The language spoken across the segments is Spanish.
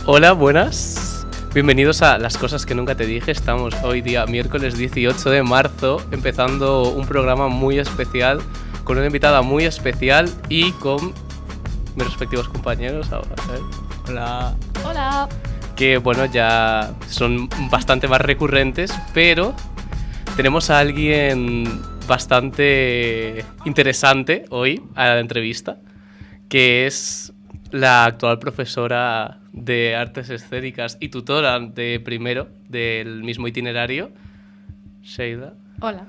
Hola, buenas. Bienvenidos a Las Cosas que Nunca Te Dije. Estamos hoy día miércoles 18 de marzo empezando un programa muy especial con una invitada muy especial y con mis respectivos compañeros ahora. Hola. Hola. Que bueno, ya son bastante más recurrentes, pero tenemos a alguien bastante interesante hoy a la entrevista, que es la actual profesora de artes escénicas y tutora de primero del mismo itinerario, Sheila. Hola.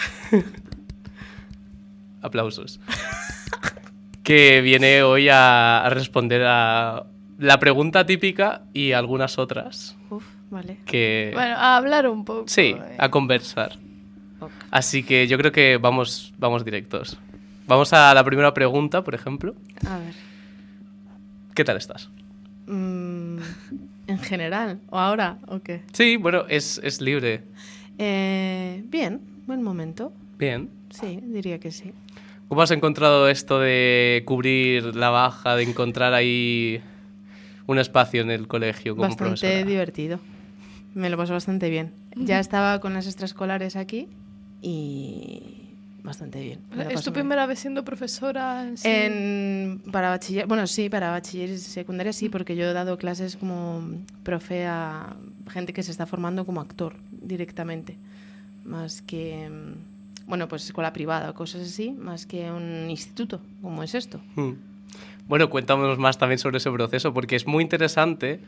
Aplausos. Que viene hoy a responder a la pregunta típica y algunas otras. Vale. Que, bueno, a hablar un poco. Sí, a conversar. Okay. Así que yo creo que vamos directos. Vamos a la primera pregunta, por ejemplo. A ver. ¿Qué tal estás? ¿En general? ¿O ahora? ¿O qué? Sí, bueno, es libre. Bien, buen momento. Bien. Sí, diría que sí. ¿Cómo has encontrado esto de cubrir la baja, de encontrar ahí un espacio en el colegio como bastante profesora? Bastante divertido. Me lo paso bastante bien. Ya estaba con las extraescolares aquí y bastante bien. ¿Es tu primera vez siendo profesora? Sí. Para bachiller, bueno, sí, para bachiller y secundaria sí, porque yo he dado clases como profe a gente que se está formando como actor directamente, más que, bueno, pues escuela privada o cosas así, más que un instituto, como es esto. Bueno, cuéntanos más también sobre ese proceso, porque es muy interesante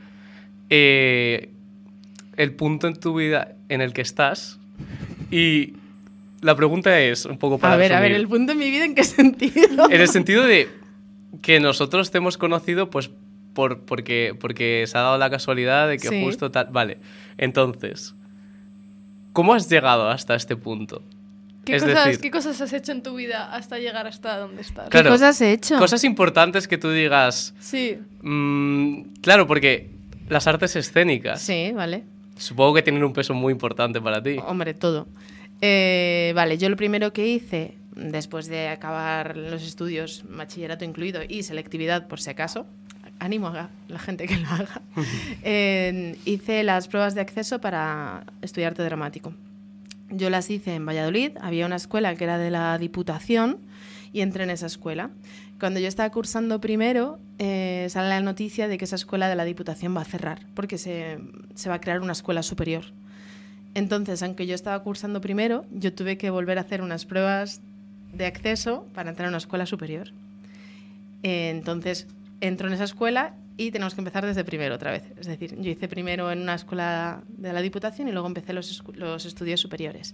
el punto en tu vida en el que estás y la pregunta es un poco para resumir. A ver, ¿el punto en mi vida en qué sentido? En el sentido de que nosotros te hemos conocido pues porque se ha dado la casualidad de que sí. Justo tal... Vale, entonces, ¿cómo has llegado hasta este punto? ¿Qué cosas has hecho en tu vida hasta llegar hasta donde estás? Claro, ¿Qué cosas he hecho? Cosas importantes que tú digas... Sí. Claro, porque las artes escénicas... Sí, vale. Supongo que tienen un peso muy importante para ti. Hombre, todo. Vale, yo lo primero que hice, después de acabar los estudios, bachillerato incluido, y selectividad, por si acaso, ánimo a la gente que lo haga, hice las pruebas de acceso para estudiar arte dramático. Yo las hice en Valladolid, había una escuela que era de la Diputación y entré en esa escuela. Cuando yo estaba cursando primero, sale la noticia de que esa escuela de la Diputación va a cerrar, porque se va a crear una escuela superior. Entonces, aunque yo estaba cursando primero, yo tuve que volver a hacer unas pruebas de acceso para entrar a una escuela superior. Entonces, entro en esa escuela y tenemos que empezar desde primero otra vez. Es decir, yo hice primero en una escuela de la Diputación y luego empecé los estudios superiores.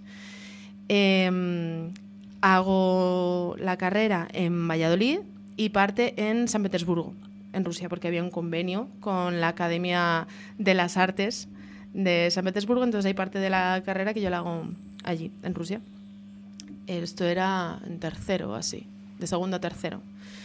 Hago la carrera en Valladolid y parte en San Petersburgo, en Rusia, porque había un convenio con la Academia de las Artes de San Petersburgo, entonces hay parte de la carrera que yo la hago allí, en Rusia. Esto era en tercero o así, de segundo a tercero.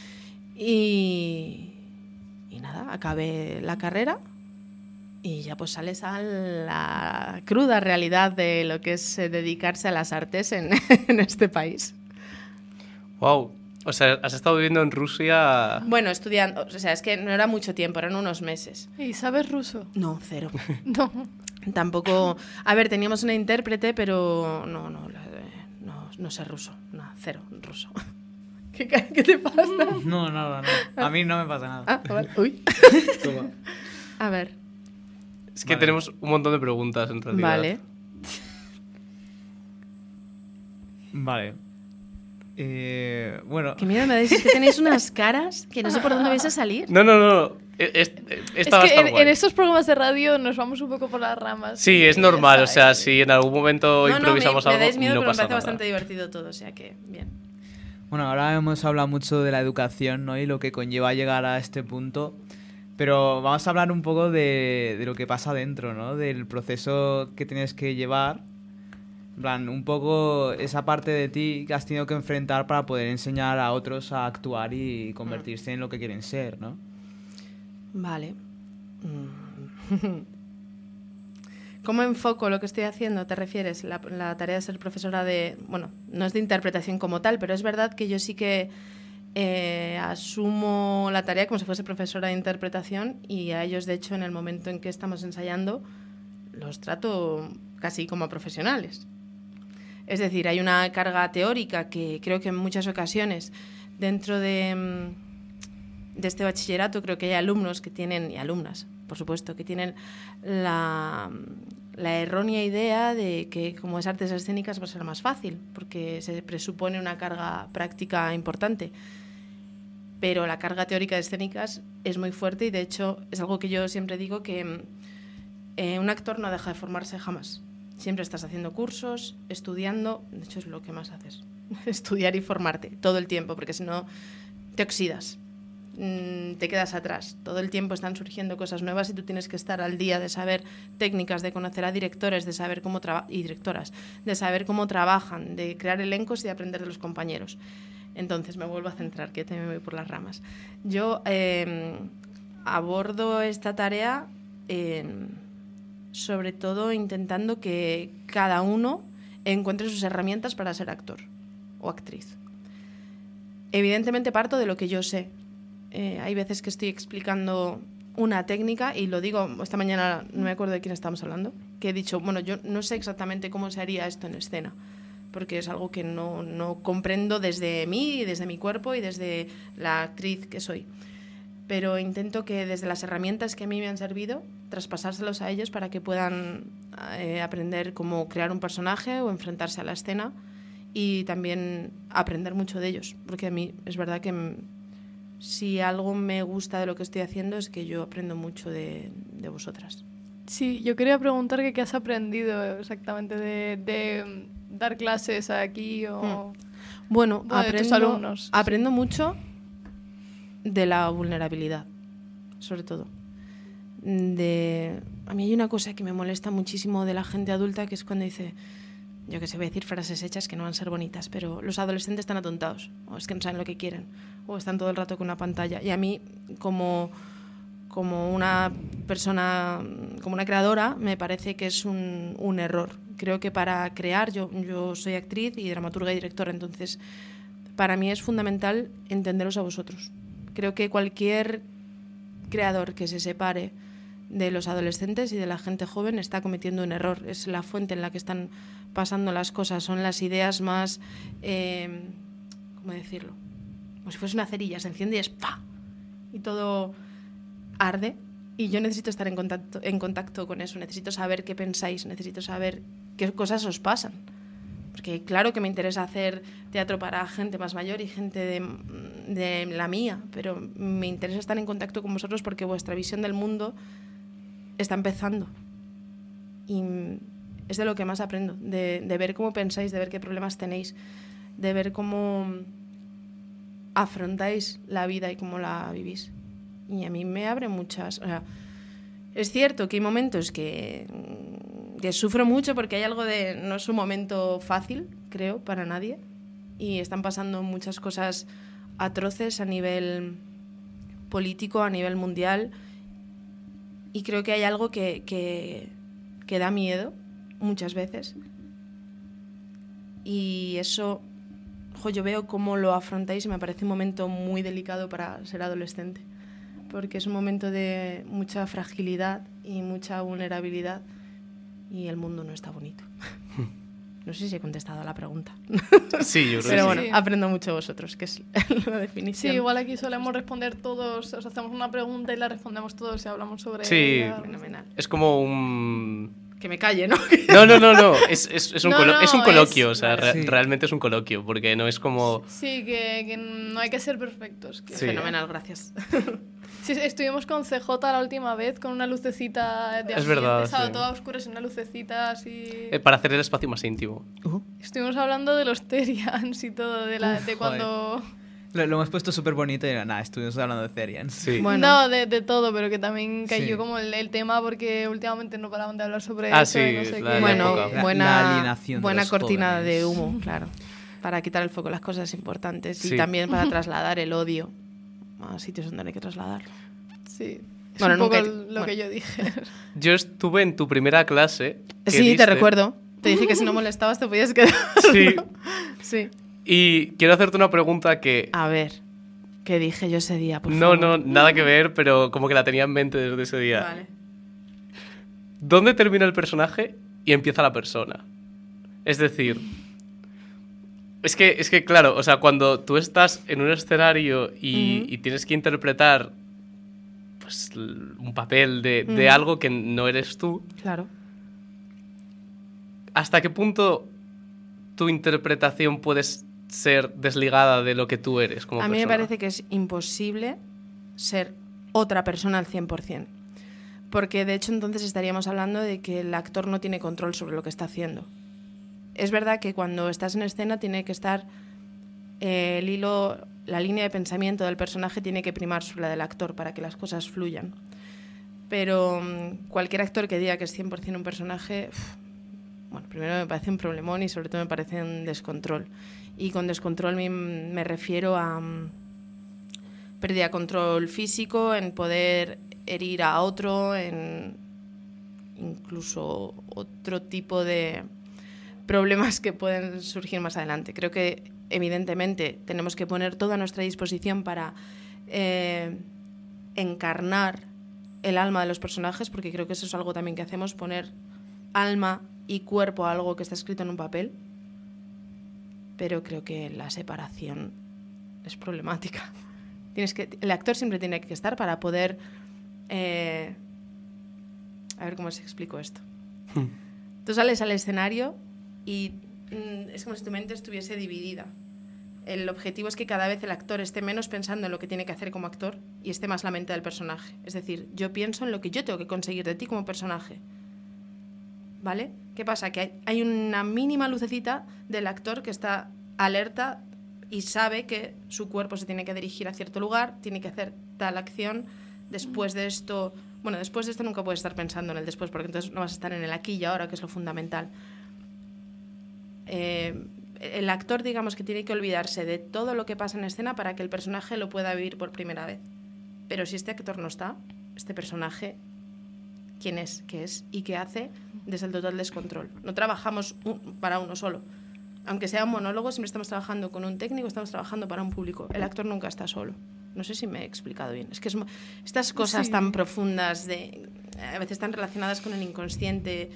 Y nada, acabé la carrera y ya pues sales a la cruda realidad de lo que es dedicarse a las artes en este país. Wow. O sea, has estado viviendo en Rusia... Bueno, estudiando, o sea, es que no era mucho tiempo, eran unos meses. ¿Y sabes ruso? No, cero. No. Tampoco... A ver, teníamos una intérprete, pero no sé ruso. No, cero ruso. ¿Qué te pasa? No, nada, no. A mí no me pasa nada. Ah, vale. Uy. A ver. Es que tenemos un montón de preguntas, en realidad. Vale. Bueno. Qué miedo me dais, es que tenéis unas caras que no sé por dónde vais a salir. No. Es que en estos programas de radio nos vamos un poco por las ramas. Sí, es normal. O sea, si en algún momento improvisamos algo, me dais miedo, no pero pasa me parece nada. bastante divertido todo, o sea que bien. Bueno, ahora hemos hablado mucho de la educación, ¿no? Y lo que conlleva llegar a este punto. Pero vamos a hablar un poco de lo que pasa dentro, ¿no? Del proceso que tienes que llevar. En plan, un poco esa parte de ti que has tenido que enfrentar para poder enseñar a otros a actuar y convertirse en lo que quieren ser, ¿no? Vale. ¿Cómo enfoco lo que estoy haciendo? ¿Te refieres? La tarea de ser profesora de... Bueno, no es de interpretación como tal, pero es verdad que yo sí que asumo la tarea como si fuese profesora de interpretación y a ellos, de hecho, en el momento en que estamos ensayando, los trato casi como a profesionales. Es decir, hay una carga teórica que creo que en muchas ocasiones dentro de este bachillerato creo que hay alumnos que tienen, y alumnas, por supuesto, que tienen la errónea idea de que como es artes escénicas va a ser más fácil, porque se presupone una carga práctica importante. Pero la carga teórica de escénicas es muy fuerte y, de hecho, es algo que yo siempre digo que un actor no deja de formarse jamás. Siempre estás haciendo cursos, estudiando, de hecho es lo que más haces, estudiar y formarte todo el tiempo, porque si no te oxidas, te quedas atrás. Todo el tiempo están surgiendo cosas nuevas y tú tienes que estar al día de saber técnicas, de conocer a directores, de saber cómo y directoras, de saber cómo trabajan, de crear elencos y de aprender de los compañeros. Entonces me vuelvo a centrar, que me voy por las ramas. Yo abordo esta tarea sobre todo intentando que cada uno encuentre sus herramientas para ser actor o actriz. Evidentemente parto de lo que yo sé. Hay veces que estoy explicando una técnica y lo digo, esta mañana no me acuerdo de quién estábamos hablando, que he dicho, bueno, yo no sé exactamente cómo se haría esto en escena, porque es algo que no comprendo desde mí, desde mi cuerpo y desde la actriz que soy. Pero intento que desde las herramientas que a mí me han servido, traspasárselos a ellos para que puedan aprender cómo crear un personaje o enfrentarse a la escena y también aprender mucho de ellos. Porque a mí es verdad que si algo me gusta de lo que estoy haciendo es que yo aprendo mucho de vosotras. Sí, yo quería preguntar qué has aprendido exactamente de dar clases aquí o... Bueno, de tus alumnos. Aprendo mucho de la vulnerabilidad, sobre todo. A mí hay una cosa que me molesta muchísimo de la gente adulta, que es cuando dice, yo que sé, voy a decir frases hechas que no van a ser bonitas, pero los adolescentes están atontados, o es que no saben lo que quieren, o están todo el rato con una pantalla. Y a mí, como una persona, como una creadora, me parece que es un error. Creo que para crear, yo soy actriz y dramaturga y directora, entonces para mí es fundamental entenderos a vosotros. Creo que cualquier creador que se separe de los adolescentes y de la gente joven está cometiendo un error. Es la fuente en la que están pasando las cosas, son las ideas más, ¿cómo decirlo? Como si fuese una cerilla, se enciende y es ¡pa! Y todo arde. Y yo necesito estar en contacto con eso, necesito saber qué pensáis, necesito saber qué cosas os pasan. Porque claro que me interesa hacer teatro para gente más mayor y gente de la mía, pero me interesa estar en contacto con vosotros porque vuestra visión del mundo está empezando. Y es de lo que más aprendo, de ver cómo pensáis, de ver qué problemas tenéis, de ver cómo afrontáis la vida y cómo la vivís. Y a mí me abre muchas... O sea, es cierto que hay momentos que sufro mucho porque hay algo de... No es un momento fácil, creo, para nadie. Y están pasando muchas cosas atroces a nivel político, a nivel mundial. Y creo que hay algo que da miedo muchas veces. Y eso, yo veo cómo lo afrontáis y me parece un momento muy delicado para ser adolescente. Porque es un momento de mucha fragilidad y mucha vulnerabilidad y el mundo no está bonito. No sé si he contestado a la pregunta. Sí, yo creo Pero que bueno, sí. Aprendo mucho de vosotros, que es la definición. Sí, igual aquí solemos responder todos, os hacemos una pregunta y la respondemos todos y hablamos sobre sí, ella. Fenomenal. Es como un... Que me calle, ¿no? No. Es un coloquio, o sea, Sí. realmente es un coloquio, porque no es como... Sí, que no hay que ser perfectos. Que Sí. Fenomenal, gracias. Sí, estuvimos con CJ la última vez con una lucecita de Es verdad, estaba sí. toda oscura, sin una lucecita así. Para hacer el espacio más íntimo. Estuvimos hablando de los Therians y todo, de cuando... Lo hemos puesto súper bonito y nada, estuvimos hablando de Therians. Sí. Bueno. No, de todo, pero que también cayó Sí. como el tema porque últimamente no paraban de hablar sobre Ah, eso. sí, y no sé la- qué. Bueno, época. La buena alienación de los cortina jóvenes. de humo, claro. Para quitar el foco de las cosas importantes Sí. y también para trasladar el odio a sitios donde no hay que trasladarlo. Sí. Es Bueno, un poco nunca- lo bueno. que yo dije. Yo estuve en tu primera clase. que Sí, diste, te recuerdo. Te dije que si no molestabas te podías quedar. Sí. Sí. Y quiero hacerte una pregunta que A ver. ¿Qué dije yo ese día, por No, favor? no, nada que ver, pero como que la tenía en mente desde ese día. Vale. ¿Dónde termina el personaje y empieza la persona? Es decir, es que claro, o sea, cuando tú estás en un escenario y tienes que interpretar pues, un papel de algo que no eres tú, Claro. ¿hasta qué punto tu interpretación puede ser desligada de lo que tú eres como A persona? mí me parece que es imposible ser otra persona al 100%. Porque de hecho entonces estaríamos hablando de que el actor no tiene control sobre lo que está haciendo. Es verdad que cuando estás en escena tiene que estar el hilo, la línea de pensamiento del personaje tiene que primar sobre la del actor para que las cosas fluyan. Pero cualquier actor que diga que es 100% un personaje, bueno, primero me parece un problemón y sobre todo me parece un descontrol. Y con descontrol me refiero a pérdida de control físico, en poder herir a otro, en incluso otro tipo de problemas que pueden surgir más adelante. Creo que evidentemente tenemos que poner toda nuestra disposición para encarnar el alma de los personajes, porque creo que eso es algo también que hacemos, poner alma y cuerpo a algo que está escrito en un papel, pero creo que la separación es problemática. El actor siempre tiene que estar para poder... a ver cómo se explico esto. Tú sales al escenario y es como si tu mente estuviese dividida. El objetivo es que cada vez el actor esté menos pensando en lo que tiene que hacer como actor y esté más la mente del personaje. Es decir, yo pienso en lo que yo tengo que conseguir de ti como personaje. ¿Vale? ¿Qué pasa? Que hay una mínima lucecita del actor que está alerta y sabe que su cuerpo se tiene que dirigir a cierto lugar, tiene que hacer tal acción. Después de esto... Bueno, después de esto nunca puedes estar pensando en el después, porque entonces no vas a estar en el aquí y ahora, que es lo fundamental. El actor, digamos, que tiene que olvidarse de todo lo que pasa en escena para que el personaje lo pueda vivir por primera vez. Pero si este actor no está, este personaje, ¿quién es? ¿Qué es? ¿Y qué hace? Desde el total descontrol. No trabajamos para uno solo. Aunque sea un monólogo, siempre estamos trabajando con un técnico, estamos trabajando para un público. El actor nunca está solo. No sé si me he explicado bien. Es que estas cosas tan profundas, a veces están relacionadas con el inconsciente.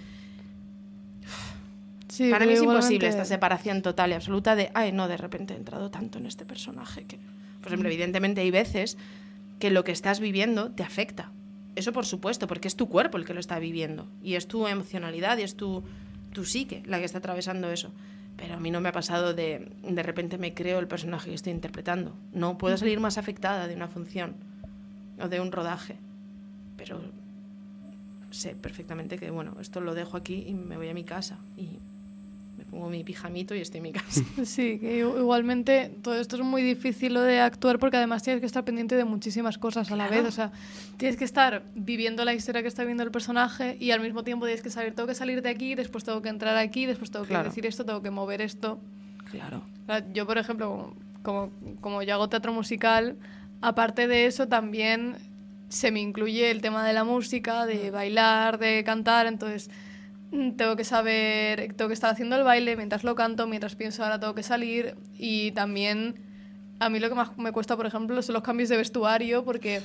Sí, para mí es igualmente... imposible esta separación total y absoluta de, ay, no, de repente he entrado tanto en este personaje que... Por ejemplo, evidentemente hay veces que lo que estás viviendo te afecta. Eso por supuesto, porque es tu cuerpo el que lo está viviendo. Y es tu emocionalidad y es tu psique la que está atravesando eso. Pero a mí no me ha pasado de repente me creo el personaje que estoy interpretando. No puedo salir más afectada de una función o de un rodaje. Pero sé perfectamente que, bueno, esto lo dejo aquí y me voy a mi casa. Y me pongo mi pijamito y estoy en mi casa. Sí, que igualmente todo esto es muy difícil lo de actuar porque además tienes que estar pendiente de muchísimas cosas a la vez. O sea, tienes que estar viviendo la historia que está viviendo el personaje y al mismo tiempo tienes que saber, tengo que salir de aquí, después tengo que entrar aquí, después tengo que decir esto, tengo que mover esto. Claro. Yo, por ejemplo, como yo hago teatro musical, aparte de eso también se me incluye el tema de la música, de bailar, de cantar, entonces... Tengo que estar haciendo el baile mientras lo canto, mientras pienso ahora tengo que salir. Y también a mí lo que más me cuesta, por ejemplo, son los cambios de vestuario, porque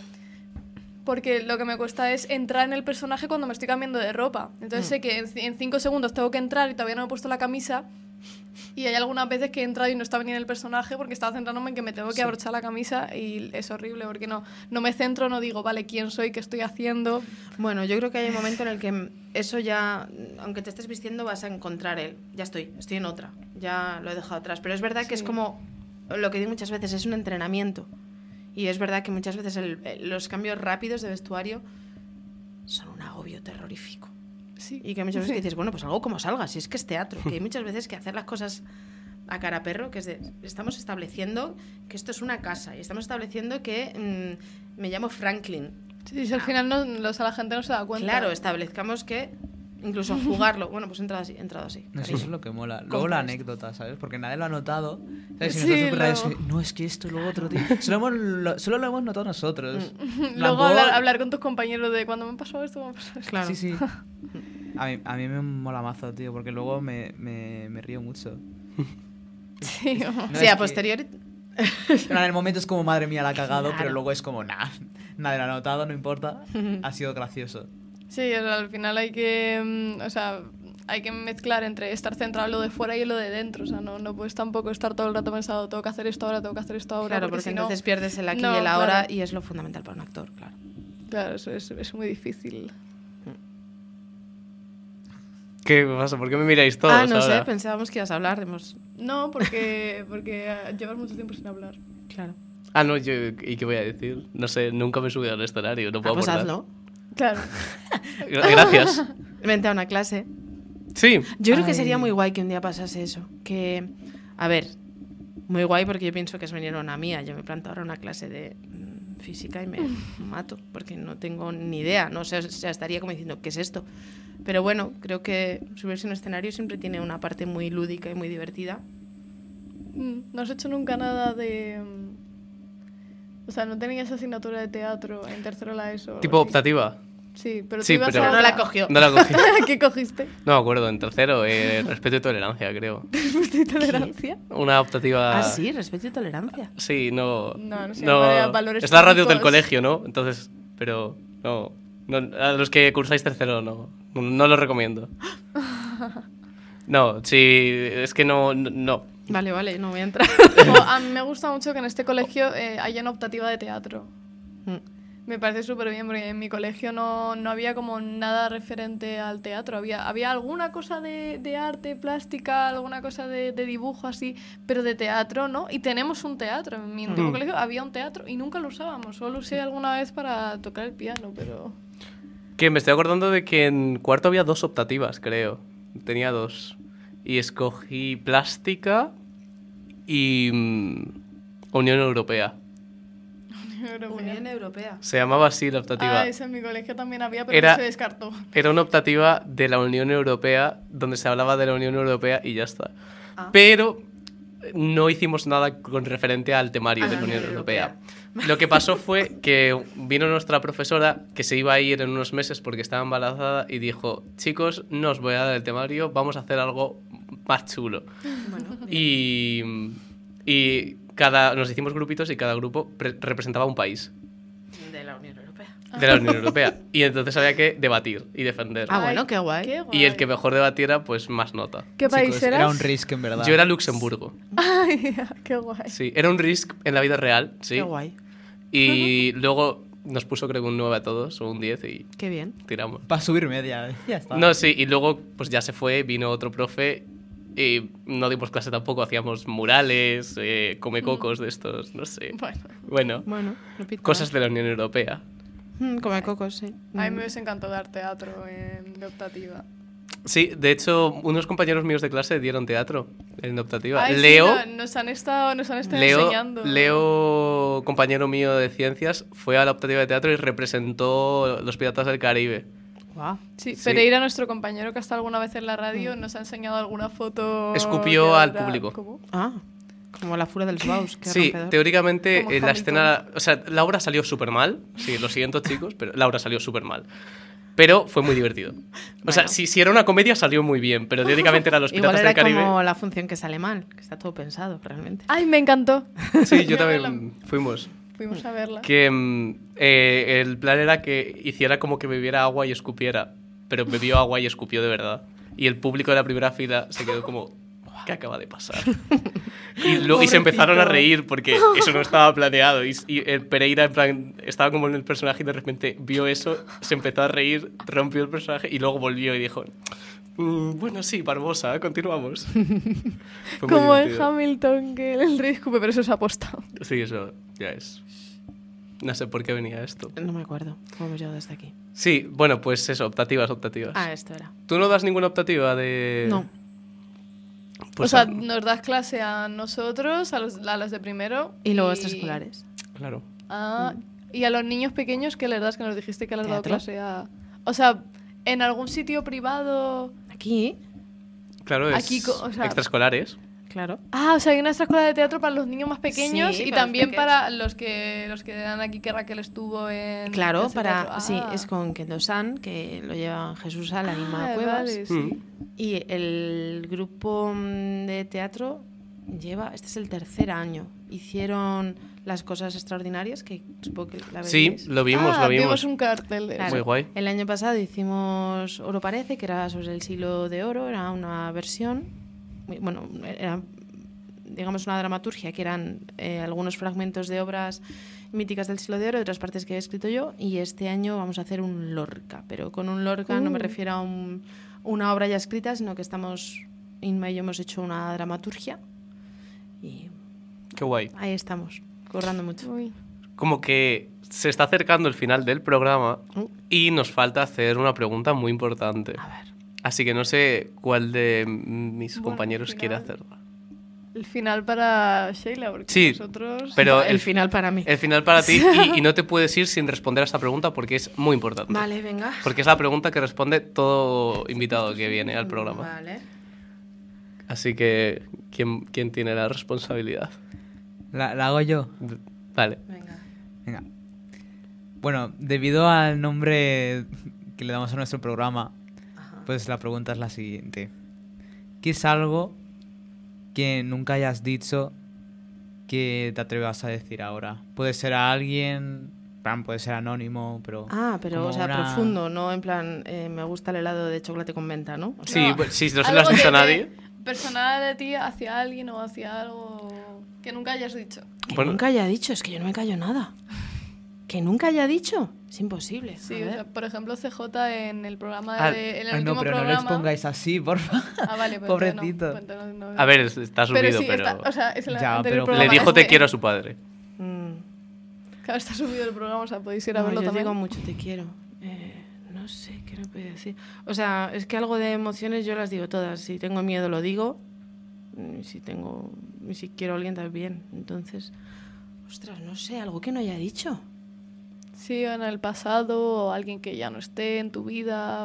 lo que me cuesta es entrar en el personaje cuando me estoy cambiando de ropa. Entonces sé que en 5 segundos tengo que entrar y todavía no me he puesto la camisa. Y hay algunas veces que he entrado y no estaba ni en el personaje porque estaba centrándome en que me tengo que abrochar la camisa y es horrible porque no me centro, no digo, vale, ¿quién soy? ¿Qué estoy haciendo? Bueno, yo creo que hay un momento en el que eso ya, aunque te estés vistiendo, vas a encontrar ya estoy en otra, ya lo he dejado atrás. Pero es verdad que es como, lo que digo muchas veces, es un entrenamiento. Y es verdad que muchas veces los cambios rápidos de vestuario son un agobio terrorífico. Sí. Y que muchas veces dices, bueno, pues algo como salga, si es que es teatro. Que hay muchas veces que hacer las cosas a cara perro, que es estamos estableciendo que esto es una casa y estamos estableciendo que me llamo Franklin. Sí, si al final la gente no se da cuenta. Claro, establezcamos que incluso jugarlo. Bueno, pues he entrado así. Eso es lo que mola. Luego la anécdota, ¿sabes? Porque nadie lo ha notado. ¿Sabes? Si Sí, nosotros luego... es que, no, es que esto, luego otro tío. Solo lo hemos notado nosotros. Luego hablar con tus compañeros de cuando me pasó esto, me pasó esto. Claro. Sí. A mí me mola mazo, tío, porque luego me río mucho. Sí, sí, a posteriori Pero en el momento es como, madre mía, la ha cagado, Claro. pero luego es como, nah, nadie lo ha notado, no importa. Ha sido gracioso. Sí, o sea, al final hay que, o sea, hay que mezclar entre estar centrado en lo de fuera y en lo de dentro. O sea, no puedes tampoco estar todo el rato pensando, tengo que hacer esto ahora, tengo que hacer esto ahora. Claro, porque si no- entonces pierdes el aquí No, y el ahora claro. y es lo fundamental para un actor, claro. Claro, eso es muy difícil. ¿Qué pasa? ¿Por qué me miráis todos no ahora? sé, pensábamos que ibas a hablar. No, porque llevas mucho tiempo sin hablar. Claro. Ah, no, ¿y qué voy a decir? No sé, nunca me he subido al escenario, no puedo Pues aportar. hazlo. Claro. Gracias. Vente a una clase. Sí. Yo creo que Ay. sería muy guay que un día pasase eso. Que, a ver, muy guay porque yo pienso que es venir a una mía. Yo me planto ahora una clase de física y me mato porque no tengo ni idea. No sé, o sea, estaría como diciendo, ¿qué es esto? Pero bueno, creo que subirse a un escenario siempre tiene una parte muy lúdica y muy divertida. No has hecho nunca nada de... O sea, no tenías asignatura de teatro en tercero la ESO. o Tipo así? optativa. Sí, pero Sí, tú ibas pero- a No otra. la cogió. No la cogí. ¿Qué cogiste? No me acuerdo, en tercero, respeto y tolerancia, creo. ¿Fuiste tolerancia? Una optativa... Ah, sí, respeto y tolerancia. Sí, no... No se llama valores Es la radio del cívicos. colegio, ¿no? Entonces, pero no, a los que cursáis tercero no lo recomiendo. No, sí, es que no. Vale, no voy a entrar. A mí me gusta mucho que en este colegio haya una optativa de teatro. Me parece súper bien porque en mi colegio no había como nada referente al teatro. Había alguna cosa de arte, plástica, alguna cosa de dibujo así, pero de teatro no. Y tenemos un teatro. En mi antiguo colegio había un teatro y nunca lo usábamos. Solo lo usé alguna vez para tocar el piano, pero... Que me estoy acordando de que en cuarto había 2 optativas, creo. Tenía 2. Y escogí plástica y Unión Europea. Unión Europea. Se llamaba así la optativa. Ah, eso en mi colegio también había, pero Era- se descartó. Era una optativa de la Unión Europea, donde se hablaba de la Unión Europea y ya está. Ah. Pero no hicimos nada con referente al temario A de la la Unión Unión Europea. Lo que pasó fue que vino nuestra profesora, que se iba a ir en unos meses porque estaba embarazada, y dijo, chicos, no os voy a dar el temario, vamos a hacer algo más chulo. Bueno, Y nos hicimos grupitos y cada grupo representaba un país de la Unión Europea. de la Unión Europea. Y entonces había que debatir y defender. Ah, bueno, qué guay. Qué guay. Y el que mejor debatiera, pues más nota. ¿Qué país Chicos, eras? era un risk, en verdad. Yo era Luxemburgo. Ay, qué guay. Sí, era un risk en la vida real, sí. Qué guay. Y luego nos puso creo que un 9 a todos o un 10 y Qué bien. tiramos. Para subir media, ya está. No, sí, y luego pues ya se fue, vino otro profe y no dimos clase tampoco, hacíamos murales, comecocos de estos, no sé. Bueno, Bueno, no pinta cosas de la Unión Europea. Come cocos, sí. A mí me hubiese encantado dar teatro de optativa. Sí, de hecho, unos compañeros míos de clase dieron teatro en optativa. Ay, sí, Leo, nos han estado enseñando. Leo, compañero mío de ciencias, fue a la optativa de teatro y representó Los Piratas del Caribe. Guau. Sí, Sí. Pereira, nuestro compañero que ha estado alguna vez en la radio, nos ha enseñado alguna foto. Escupió que al era- público. ¿Cómo? Ah, como la fura del Baus. Qué Sí, rompedor. teóricamente Como la Hamilton. escena... O sea, la obra salió súper mal. Sí, lo siento, chicos, pero la obra salió súper mal. Pero fue muy divertido. O sea, Bueno. si era una comedia, salió muy bien. Pero teóricamente eran Los Igual Piratas era del Caribe. como la función que sale mal, que está todo pensado realmente. Ay, me encantó. Sí, yo Ya me también fuimos. Fuimos a verla. Que el plan era que hiciera como que bebiera agua y escupiera. Pero bebió agua y escupió de verdad. Y el público de la primera fila se quedó como... ¿Qué acaba de pasar? Y se empezaron a reír porque eso no estaba planeado. Y el Pereira, en plan, estaba como en el personaje y de repente vio eso, se empezó a reír, rompió el personaje y luego volvió y dijo: bueno, sí, Barbosa, continuamos. Fue muy Como en divertido. Hamilton, que el rey escupe, pero eso se ha apostado. Sí, eso ya es. No sé por qué venía esto. No me acuerdo cómo hemos llegado hasta aquí. Sí, bueno, pues eso, optativas. Ah, esto era. ¿Tú no das ninguna optativa de...? No. Pues o sea, a- nos das clase a nosotros, a los de primero. Y luego extraescolares. Claro. Ah, y a los niños pequeños, ¿qué les das? Que nos dijiste que les has dado ¿Teatro? clase a... O sea, en algún sitio privado... Aquí, Claro, es Aquí o sea- extraescolares. claro. Ah, o sea, hay una extraescuela de teatro para los niños más pequeños Sí, y para los también pequeños. para los que dan aquí que Raquel estuvo en... Claro, ese para teatro. sí, Ah. es con Kendo-san, que lo lleva Jesús Ala y Inma Cuevas. Vale, sí. Mm. Y el grupo de teatro este es el tercer año. Hicieron Las Cosas Extraordinarias, que supongo que la Sí, veréis. lo vimos. Vimos un cartel de Claro. Muy guay. El año pasado hicimos Oro Parece, que era sobre el siglo de oro, era una versión, bueno, era digamos una dramaturgia, que eran algunos fragmentos de obras míticas del siglo de oro, de otras partes que he escrito yo, y este año vamos a hacer un Lorca, pero con un Lorca no me refiero a una obra ya escrita, sino que Inma y yo hemos hecho una dramaturgia y Qué guay. ahí estamos, currando mucho. Uy. Como que se está acercando el final del programa y nos falta hacer una pregunta muy importante. A ver. Así que no sé cuál de mis Bueno, compañeros final. quiere hacerla. El final para Sheila, porque Sí, nosotros... pero El final para mí. El final para ti y no te puedes ir sin responder a esta pregunta porque es muy importante. Vale, venga. Porque es la pregunta que responde todo invitado que viene al programa. Vale. Así que, ¿quién tiene la responsabilidad? ¿La hago yo? Vale. Venga. Venga. Bueno, debido al nombre que le damos a nuestro programa, pues la pregunta es la siguiente. ¿Qué es algo que nunca hayas dicho que te atrevas a decir ahora? Puede ser a alguien, puede ser anónimo, pero... Pero como o sea, una- profundo, no en plan, me gusta el helado de chocolate con menta, ¿no? O sea, Sí, No, pues, si no se lo algo has dicho a de- nadie. Personal de ti hacia alguien o hacia algo que nunca hayas dicho. que Bueno. nunca haya dicho, es que yo no me callo nada. Que nunca haya dicho, es imposible. Sí, A o ver. sea, por ejemplo, CJ en el programa Ah, en el Ay, no, último pero programa... no les pongáis así, porfa. Ah, vale, pues Pobrecito. entonces no. A ver, está subido, sí, pero... o sea, es el Ya, anterior pero- programa. Le dijo te este. quiero a su padre. Claro, está subido el programa, o sea, podéis ir a No, verlo yo también. digo mucho te quiero. No sé, ¿qué le puedo decir? O sea, es que algo de emociones yo las digo todas. Si tengo miedo lo digo. Y si quiero a alguien también. Entonces, ostras, no sé, algo que no haya dicho. Sí, o en el pasado, o alguien que ya no esté en tu vida.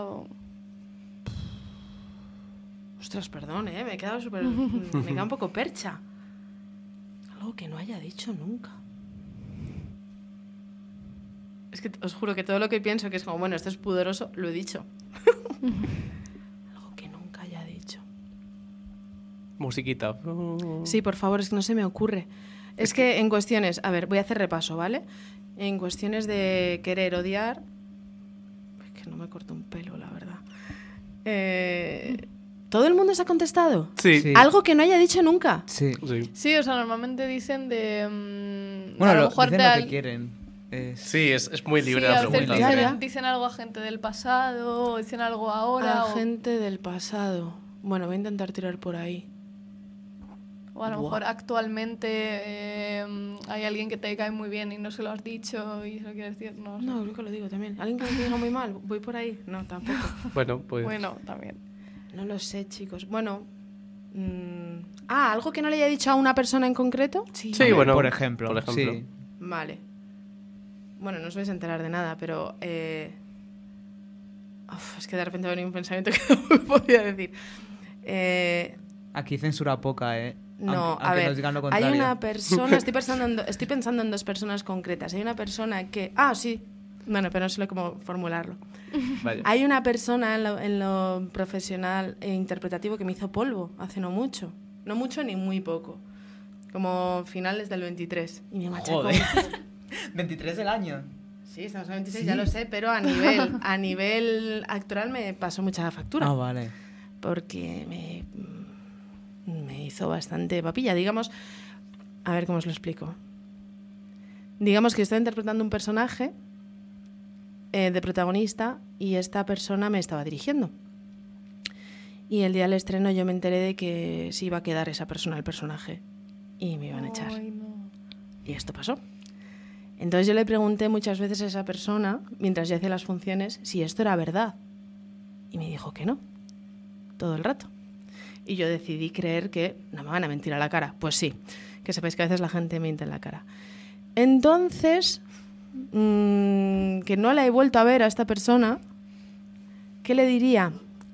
Ostras, perdón, me he quedado súper... me queda un poco percha. Algo que no haya dicho nunca. Es que os juro que todo lo que pienso que es como, bueno, esto es pudoroso, lo he dicho. Algo que nunca haya dicho. Musiquita. Sí, por favor, es que no se me ocurre. Es que en cuestiones... A ver, voy a hacer repaso, ¿vale? En cuestiones de querer odiar... Es que no me corto un pelo, la verdad. ¿Todo el mundo se ha contestado? Sí. Sí. Algo que no haya dicho nunca. Sí. Sí. Sí, o sea, normalmente dicen de... Bueno, a lo lo, mejor dicen te lo al- que quieren. Sí, es muy libre sí, la a veces pregunta. libre. dicen algo a gente del pasado, o dicen algo ahora, A gente del pasado. Bueno, voy a intentar tirar por ahí. o a lo Buah. mejor actualmente hay alguien que te cae muy bien y no se lo has dicho y se lo quieres decir. No, sé. No, creo que lo digo también. ¿Alguien que me diga muy mal? ¿Voy por ahí? No, tampoco. Bueno, pues... Bueno, también. No lo sé, chicos. Bueno... ¿algo que no le haya dicho a una persona en concreto? Sí, Hombre, bueno. por ejemplo. Sí. Vale. Bueno, no os vais a enterar de nada, pero... es que de repente me ha venido un pensamiento que no me podía decir. Aquí censura poca, ¿eh? No, Aunque a ver, nos digan lo hay contrario. una persona, estoy pensando en dos personas concretas. Hay una persona que... sí. Bueno, pero no sé cómo formularlo. Vaya. Hay una persona en lo profesional e interpretativo que me hizo polvo hace no mucho. No mucho ni muy poco. Como finales del 23. Y me machacó. Joder. 23 del año. Sí, estamos en 26, Sí. ya lo sé, pero a nivel actoral me pasó mucha factura. Ah, vale. Porque me hizo bastante papilla. Digamos, a ver cómo os lo explico. Digamos que estoy interpretando un personaje de protagonista y esta persona me estaba dirigiendo. Y el día del estreno yo me enteré de que se iba a quedar esa persona, el personaje, y me iban a echar. Ay, no. Y esto pasó. Entonces yo le pregunté muchas veces a esa persona, mientras yo hacía las funciones, si esto era verdad. Y me dijo que no, todo el rato. Y yo decidí creer que no me van a mentir a la cara. Pues sí, que sepáis que a veces la gente miente en la cara. Entonces, que no la he vuelto a ver a esta persona, ¿qué le diría?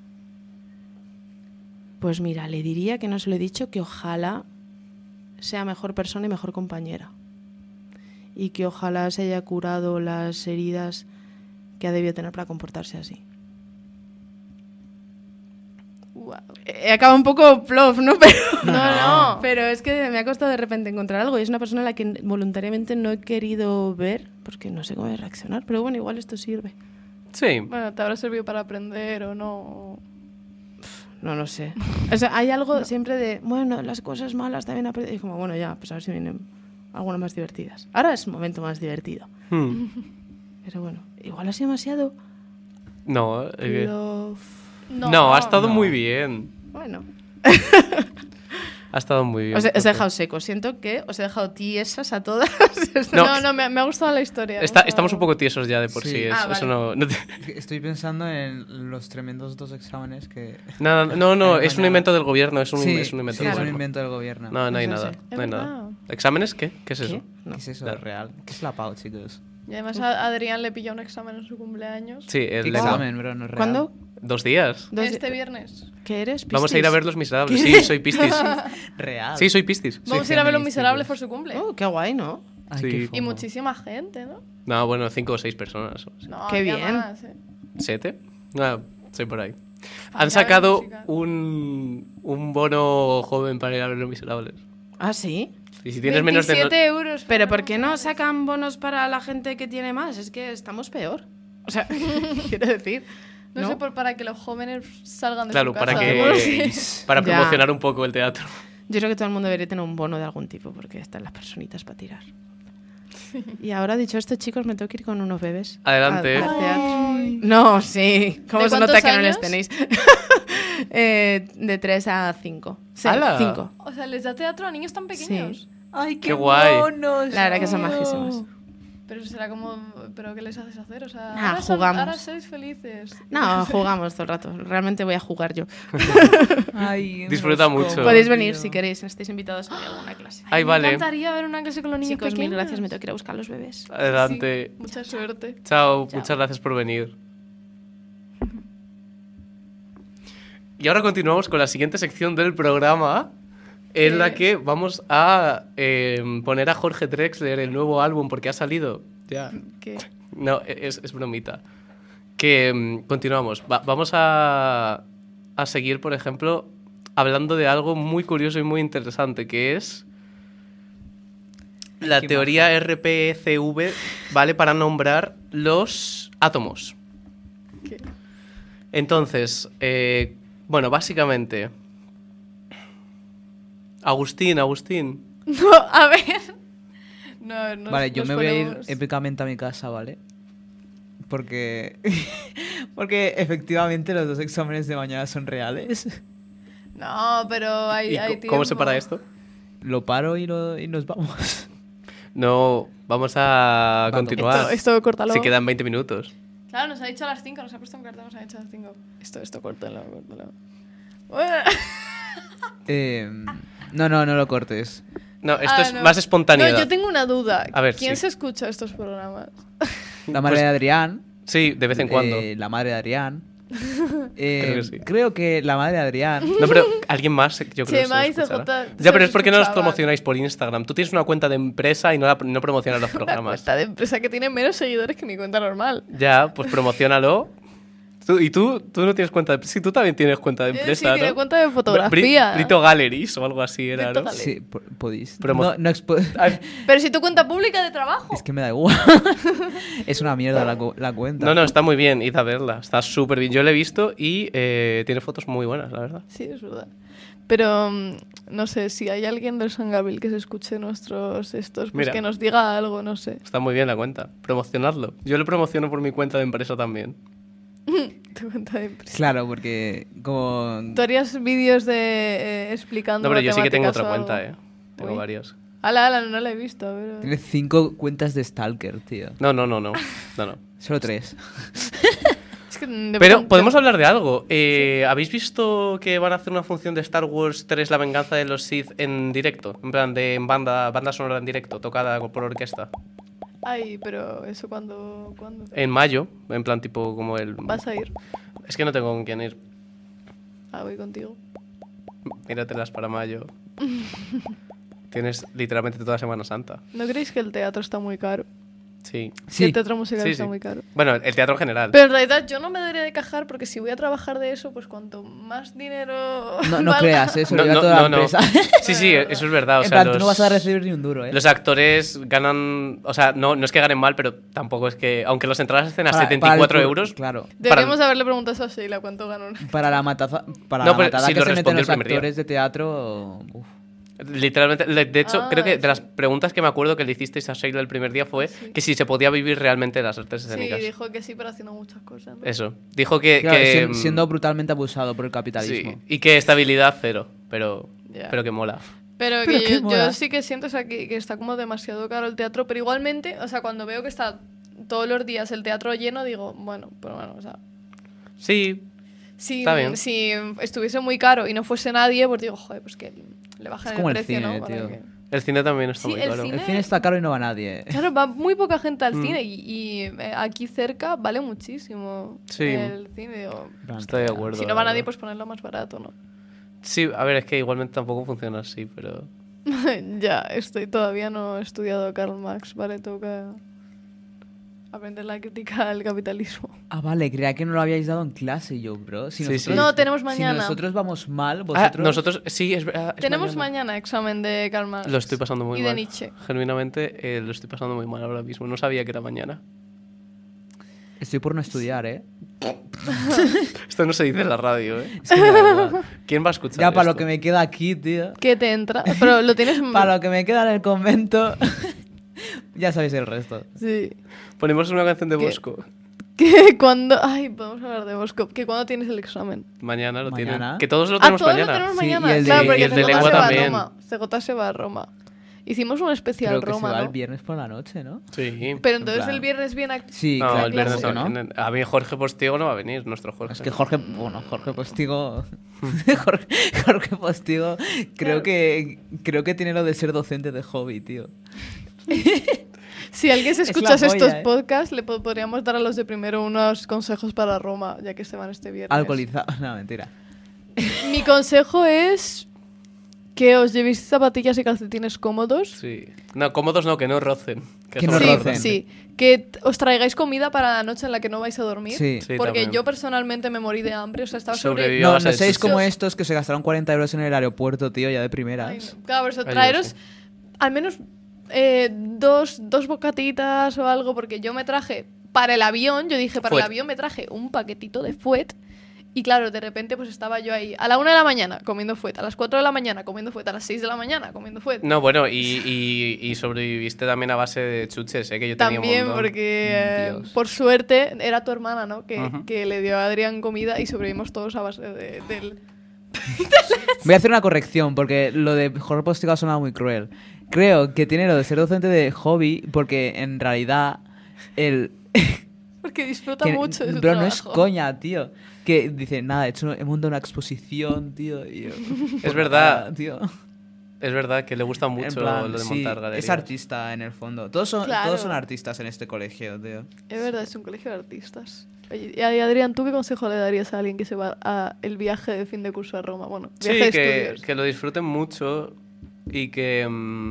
Pues mira, le diría que no se lo he dicho, que ojalá sea mejor persona y mejor compañera. Y que ojalá se haya curado las heridas que ha debido tener para comportarse así. Guau. He acabado un poco plof, ¿no? Pero, No. pero es que me ha costado de repente encontrar algo y es una persona a la que voluntariamente no he querido ver porque no sé cómo reaccionar. Pero bueno, igual esto sirve. Sí. Bueno, te habrá servido para aprender o no. No lo sé. O sea, hay algo siempre de, bueno, las cosas malas también aprender. Y como, bueno, ya, pues a ver si vienen algunas más divertidas. Ahora es un momento más divertido. Pero bueno, igual ha sido demasiado No, plof. no, ha estado No. muy bien. Bueno. Ha estado muy bien. Os he dejado secos. Siento que os he dejado tiesas a todas. No. Me ha gustado la historia. Estamos un poco tiesos ya de por sí. Sí. Eso vale. no te- Estoy pensando en los tremendos 2 exámenes que... No, es un Mañana. invento del gobierno. Es un sí, invento del es un gobierno. invento del gobierno. No hay No nada. sé. No hay Es nada. verdad. ¿Exámenes qué? ¿Qué es ¿Qué? eso? No. ¿Qué es eso? Claro. Real. ¿Qué es la PAU, chicos? Y además a Adrián le pilló un examen en su cumpleaños. Sí, ¿Qué el examen, bro? No es real. ¿Cuándo? 2 días. Este viernes. ¿Qué eres? Vamos a ir a ¿Piscis? ver Los Miserables. Sí, soy Piscis. Real. Sí, soy Piscis. Vamos a ir a ver Los feminista, Miserables tío. por su cumple. Oh, qué guay, ¿no? Ay, Sí. qué Y fomo. muchísima gente, ¿no? No, bueno, 5 o 6 personas. No, Qué había bien. más, ¿eh? ¿7? Soy por ahí. Ah, Han ya, sacado musical. un bono joven para ir a ver Los Miserables. Ah, sí. Y si tienes menos de... 27 euros. Pero para ¿por qué no sacan bonos para la gente que tiene más? Es que estamos peor. O sea, quiero decir. No sé, para que los jóvenes salgan de Claro, su casa. para ¿no? para Ya. promocionar un poco el teatro. Yo creo que todo el mundo debería tener un bono de algún tipo porque están las personitas para tirar. Y ahora, dicho esto, chicos, me tengo que ir con unos bebés. Adelante. Al teatro. No, sí. ¿Cómo ¿De se nota cuántos que no les años? tenéis? De 3 a 5. Sí, ¡Hala! 5. O sea, les da teatro a niños tan pequeños. ¡Ay, Qué guay. monos! La verdad que son majísimos. Pero será como. ¿Pero qué les haces hacer? O sea, Nah, ahora, jugamos. ahora sois felices. No, jugamos todo el rato. Realmente voy a jugar yo. Ay, Disfruta me los mucho. como, Podéis venir tío. si queréis. Estáis invitados a alguna clase. Ay, Me vale. encantaría ver una clase con los niños Chicos, pequeños. mil gracias. Me tengo que ir a buscar a los bebés. Adelante. Sí, mucha suerte. Chao, muchas gracias por venir. Y ahora continuamos con la siguiente sección del programa, en la que vamos a poner a Jorge Drexler el nuevo álbum porque ha salido. Ya. ¿Qué? No, es bromita. Que continuamos. Vamos a seguir, por ejemplo, hablando de algo muy curioso y muy interesante, que es la Qué teoría RPCV, ¿vale? Para nombrar los átomos. ¿Qué? Entonces, bueno, básicamente... Agustín. No, a ver. No, Vale, yo nos me voy a ir ponemos- épicamente a mi casa, ¿vale? Porque... Porque efectivamente los 2 exámenes de mañana son reales. No, pero hay, ¿Y hay cómo se tiempo. para esto? Lo paro y nos vamos. No, vamos a Vale. continuar. Esto córtalo. Si quedan 20 minutos. Claro, nos ha dicho a las 5, nos ha puesto un cartel, nos ha dicho a las 5. Esto córtalo. No lo cortes. No, esto es no. más espontaneidad. No, yo tengo una duda. A ver, ¿Quién sí. se escucha estos programas? La madre Pues- de Adrián. Sí, de vez en cuando. La madre de Adrián. Creo que sí. Creo que la madre de Adrián... No, pero alguien más, yo creo que Chema se y lo escuchará. CJ Ya, pero se es porque no los escuchaban. promocionáis por Instagram. Tú tienes una cuenta de empresa y no promocionas los Una programas. cuenta de empresa que tiene menos seguidores que mi cuenta normal. Ya, pues promocionalo. Tú no tienes cuenta de... Sí, tú también tienes cuenta de empresa, sí, tiene ¿no? cuenta de fotografía. Brito Galleries o algo así era, Brito ¿no? Galleries. Sí, podéis. Promo- No Ay, Pero si tu cuenta pública de trabajo. Es que me da igual. Es una mierda la cuenta. no, está muy bien, id a verla. Está súper bien. Yo la he visto y tiene fotos muy buenas, la verdad. Sí, es verdad. Pero no sé, si hay alguien del Sangaville que se escuche nuestros estos, pues Mira. que nos diga algo, no sé. Está muy bien la cuenta. Promocionadlo. Yo lo promociono por mi cuenta de empresa también. Tu cuenta de empresa. Claro, porque como... ¿Tú harías vídeos de explicando No, pero yo sí que tengo matemáticas otra o algo? cuenta, Tengo Uy. varias. Ala, no la he visto. A ver. Tiene 5 cuentas de Stalker, tío. No. Solo 3. Es que de Pero pronto- podemos hablar de algo. ¿Habéis visto que van a hacer una función de Star Wars 3 La venganza de los Sith en directo? En plan, en banda sonora en directo, tocada por orquesta. Ay, pero eso cuando En mayo, en plan tipo como el... vas a ir. Es que no tengo con quién ir. Ah, voy contigo. Míratelas para mayo. Tienes literalmente toda Semana Santa. ¿No creéis que el teatro está muy caro? Sí. Que el teatro musical Sí, está sí. muy caro. Bueno, el teatro en general. Pero en realidad yo no me debería de quejar porque si voy a trabajar de eso, pues cuanto más dinero... No valga- creas, eso No, lo lleva no, toda la no, no. empresa. Sí, sí, eso es verdad. O En sea, plan, tú no vas a recibir ni un duro, ¿eh? los actores ganan... O sea, no es que ganen mal, pero tampoco es que... Aunque los entradas estén a Para- 74 para el euros... Claro. Deberíamos haberle preguntado eso a Sheila cuánto ganó. Para la matada, No, pero sí que lo se meten respondió los el primer día. actores de teatro... uf. Literalmente, de hecho, Ah, creo que de sí. las preguntas que me acuerdo que le hicisteis a Sheila el primer día fue Sí. que si se podía vivir realmente de las artes Sí, escénicas. dijo que sí, pero haciendo muchas cosas. ¿no? Eso. Dijo que... Claro, que, siendo brutalmente abusado por el sí, capitalismo. y que estabilidad cero, pero Ya. que mola. Pero Pero que qué yo mola. sí que siento, o sea, que está como demasiado caro el teatro, pero igualmente, o sea, cuando veo que está todos los días el teatro lleno, digo, bueno, pero bueno, o sea, Sí, si, Está bien. si estuviese muy caro y no fuese nadie, pues digo, joder, pues que le bajan Es como el el precio, cine, ¿no? Para tío. que- el cine también está Sí, muy el caro. cine- El cine está caro y no va nadie. Claro, va muy poca gente al Mm. cine y aquí cerca vale muchísimo Sí. el cine. Digo, En plan, Estoy de acuerdo. si no la va nadie, verdad. pues ponerlo más barato, ¿no? Sí, a ver, es que igualmente tampoco funciona así, pero... Ya, todavía no he estudiado a Karl Marx, ¿vale? Tengo que aprender la crítica al capitalismo. Ah, vale, creía que no lo habíais dado en clase yo, bro. Si Sí, nosotros, sí. No, tenemos Si mañana. nosotros vamos mal, Ah, vosotros... nosotros... Sí, es verdad. es Tenemos mañana examen de Karl Marx. Lo estoy pasando muy y mal. de Nietzsche. Genuinamente, lo estoy pasando muy mal ahora mismo. No sabía que era mañana. Estoy por no estudiar, ¿eh? Esto no se dice en la radio, ¿eh? Es que la verdad. ¿Quién va a escuchar Ya para lo esto? que me queda aquí, tío. ¿Qué te entra? Pero lo tienes... Para lo que me queda en el convento... ya sabéis el resto. Sí. Ponemos una canción de ¿Qué? Bosco. Que cuando... Ay, podemos hablar de Bosco. Que cuando tienes el examen. Mañana lo Mañana. tienen. Que todos lo Ah, tenemos todos mañana. lo tenemos Sí, mañana. y el de- claro, y porque el de CJ lengua se va a también. Roma. CJ se va a Roma. Hicimos un especial Creo que Roma, se va ¿no? el viernes por la noche, ¿no? Sí. Pero entonces plan- el viernes viene aquí. Sí, No, claro, el viernes claro, no. ¿no? A mí Jorge Postigo no va a venir, nuestro Jorge. Es que Jorge Postigo... Jorge Postigo creo que tiene lo de ser docente de hobby, tío. Si alguien se Es escucha la estos polla, ¿eh? podcasts, le podríamos dar a los de primero unos consejos para Roma, ya que se van este viernes. Alcoholizado. No, mentira. Mi consejo es que os llevéis zapatillas y calcetines cómodos. Sí. No, cómodos no, que no rocen. Que eso no es sí, importante. rocen. sí. Que os traigáis comida para la noche en la que no vais a dormir. Sí. Sí, porque también. yo personalmente me morí de hambre, o sea, estaba Sobreviví. No, vas a no seáis decir- como estos que se gastaron 40 euros en el aeropuerto, tío, ya de primeras. Ay, no. Claro, por eso Ay, yo traeros sí. al menos dos bocatitas o algo, porque yo me traje para el avión, yo dije, para Fuet. el avión me traje un paquetito de fuet. Y claro, de repente pues estaba yo ahí a la 1 de la mañana comiendo fuet, a las 4 de la mañana comiendo fuet, a las 6 de la mañana comiendo fuet. No, bueno, y sobreviviste también a base de chuches, que yo tenía un También montón. porque Dios. por suerte era tu hermana, ¿no? Ujú. Que le dio a Adrián comida y sobrevivimos todos a base del... Voy a hacer una corrección porque lo de Jorge Postigo ha sonado muy cruel. Creo que tiene lo de ser docente de hobby porque en realidad el... Porque disfruta que- mucho de su Bro, trabajo. no es coña, tío. Que dice, nada, he montado una exposición, tío. Y yo, Es verdad. nada, tío. Es verdad que le gusta En mucho plan, lo de sí, montar galerías. es artista en el fondo. Todos son Claro. artistas en este colegio, tío. Es verdad, es un colegio de artistas. Oye, y Adrián, ¿tú qué consejo le darías a alguien que se va a el viaje de fin de curso a Roma? Bueno, Sí, viaje de que, estudios. que lo disfruten mucho y que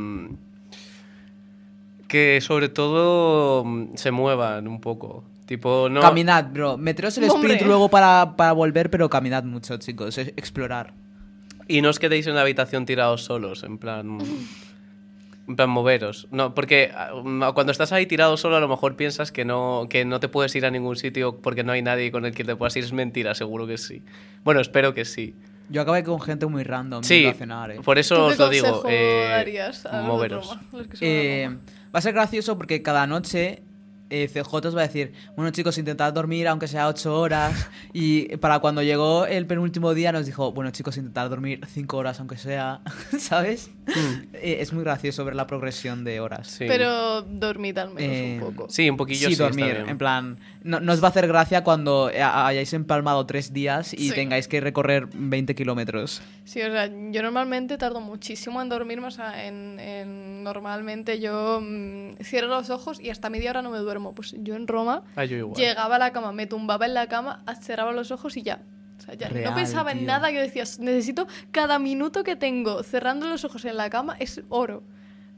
que sobre todo se muevan un poco. Tipo, no... Caminad, bro. Meteros el Hombre. sprint luego para volver, pero caminad mucho, chicos. Explorar. Y no os quedéis en la habitación tirados solos, en plan moveros. No, porque cuando estás ahí tirado solo a lo mejor piensas que no te puedes ir a ningún sitio porque no hay nadie con el que te puedas ir. Es mentira, seguro que sí. Bueno, espero que sí. Yo acabé con gente muy random Sí, yendo a cenar, por ¿Tú eso qué os lo digo. consejo darías a los de moveros. Roma, los que se van a Roma? Va a ser gracioso porque cada noche CJ os va a decir, bueno chicos, intentad dormir aunque sea 8 horas. Y para cuando llegó el penúltimo día nos dijo, bueno chicos, intentad dormir 5 horas aunque sea, ¿sabes? Es muy gracioso ver la progresión de horas. Sí. Pero dormid al menos un poco. Sí, un poquillo Sí, sí, está dormir. bien. En plan, no os va a hacer gracia cuando hayáis empalmado 3 días y Sí. tengáis que recorrer 20 kilómetros. Sí, o sea, yo normalmente tardo muchísimo en dormirme, o sea, normalmente yo cierro los ojos y hasta media hora no me duermo. Pues yo en Roma Ah, yo igual. llegaba a la cama, me tumbaba en la cama, cerraba los ojos y ya. O sea, ya Real, no pensaba en tío. nada, yo decía, necesito cada minuto que tengo cerrando los ojos en la cama es oro.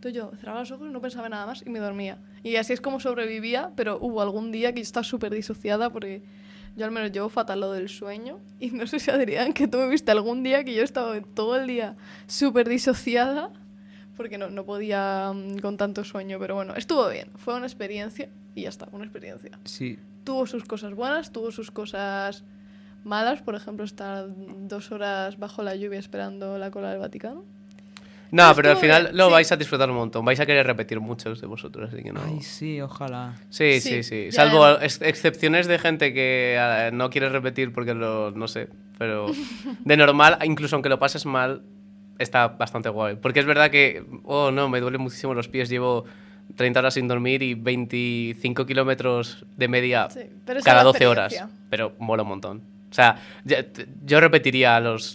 Entonces yo cerraba los ojos, no pensaba en nada más y me dormía. Y así es como sobrevivía, pero hubo algún día que yo estaba súper disociada porque yo al menos llevo fatal lo del sueño. Y no sé si Adrián, que tú me viste algún día que yo estaba todo el día súper disociada porque no podía con tanto sueño. Pero bueno, estuvo bien. Fue una experiencia y ya está, una experiencia. Sí. Tuvo sus cosas buenas, tuvo sus cosas malas. Por ejemplo, estar 2 horas bajo la lluvia esperando la cola del Vaticano. No, pero al estuvo final bien, lo sí. vais a disfrutar un montón. Vais a querer repetir muchos de vosotros, así que no. Ay, sí, ojalá. Sí, Sí, sí, sí. ya, Salvo ya. excepciones de gente que no quiere repetir porque no sé. Pero de normal, incluso aunque lo pases mal, está bastante guay. Porque es verdad que, oh no, me duelen muchísimo los pies. Llevo 30 horas sin dormir y 25 kilómetros de media Sí, pero esa es cada la 12 horas. experiencia. Pero mola un montón. O sea, yo repetiría los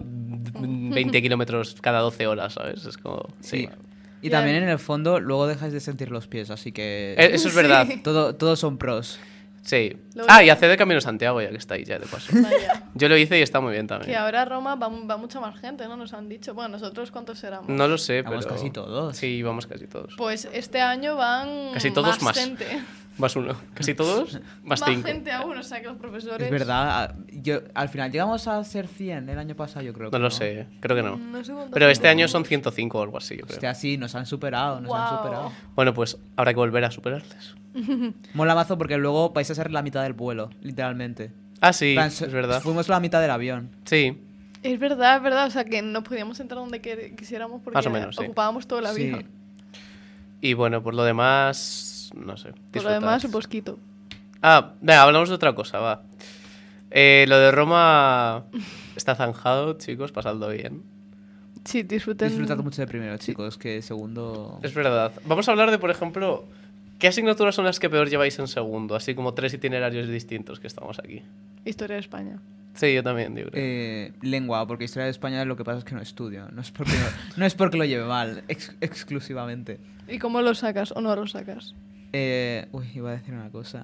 20 kilómetros cada 12 horas, ¿sabes? Es como... Sí. Y Ya. también en el fondo luego dejáis de sentir los pies, así que Eso es verdad. Sí. todos son pros. Sí. Lo Ah, único- y haced el Camino de Santiago ya que estáis ya de paso. Vaya. Yo lo hice y está muy bien Que también. ahora a Roma va mucha más gente, ¿no? Nos han dicho. Bueno, ¿nosotros cuántos éramos? No lo sé, Vamos pero... casi todos. Sí, vamos casi todos. Pues este año van Casi todos más. gente. Más uno. Casi todos, más Más 5. gente aún, o sea que los profesores... Es verdad, al final llegamos a ser 100 el año pasado, yo creo. No lo sé, creo que no. No sé cuántos Pero este son. año son 105 o algo así, yo creo. Hostia, sí, nos han superado, nos han Guau. superado. Bueno, pues habrá que volver a superarles. Mola mazo porque luego vais a ser la mitad del vuelo, literalmente. Ah, sí, En plan, es verdad. Fuimos la mitad del avión. Sí, Es verdad. O sea que no podíamos entrar donde quisiéramos porque Más o menos, sí. ocupábamos todo el Sí. avión. y bueno, por lo demás, no sé. Por lo disfrutad. demás, un bosquito. Ah, venga, hablamos de otra cosa, va. Lo de Roma está zanjado, chicos, pasadlo bien. Sí, disfruten. Disfrutad mucho de primero, chicos, que segundo... Es verdad. Vamos a hablar de, por ejemplo, ¿qué asignaturas son las que peor lleváis en segundo? Así como 3 itinerarios distintos que estamos aquí. Historia de España. Sí, yo también, yo creo. Lengua, porque historia de España lo que pasa es que no estudio. No es porque lo lleve mal, exclusivamente. ¿Y cómo lo sacas o no lo sacas? Iba a decir una cosa.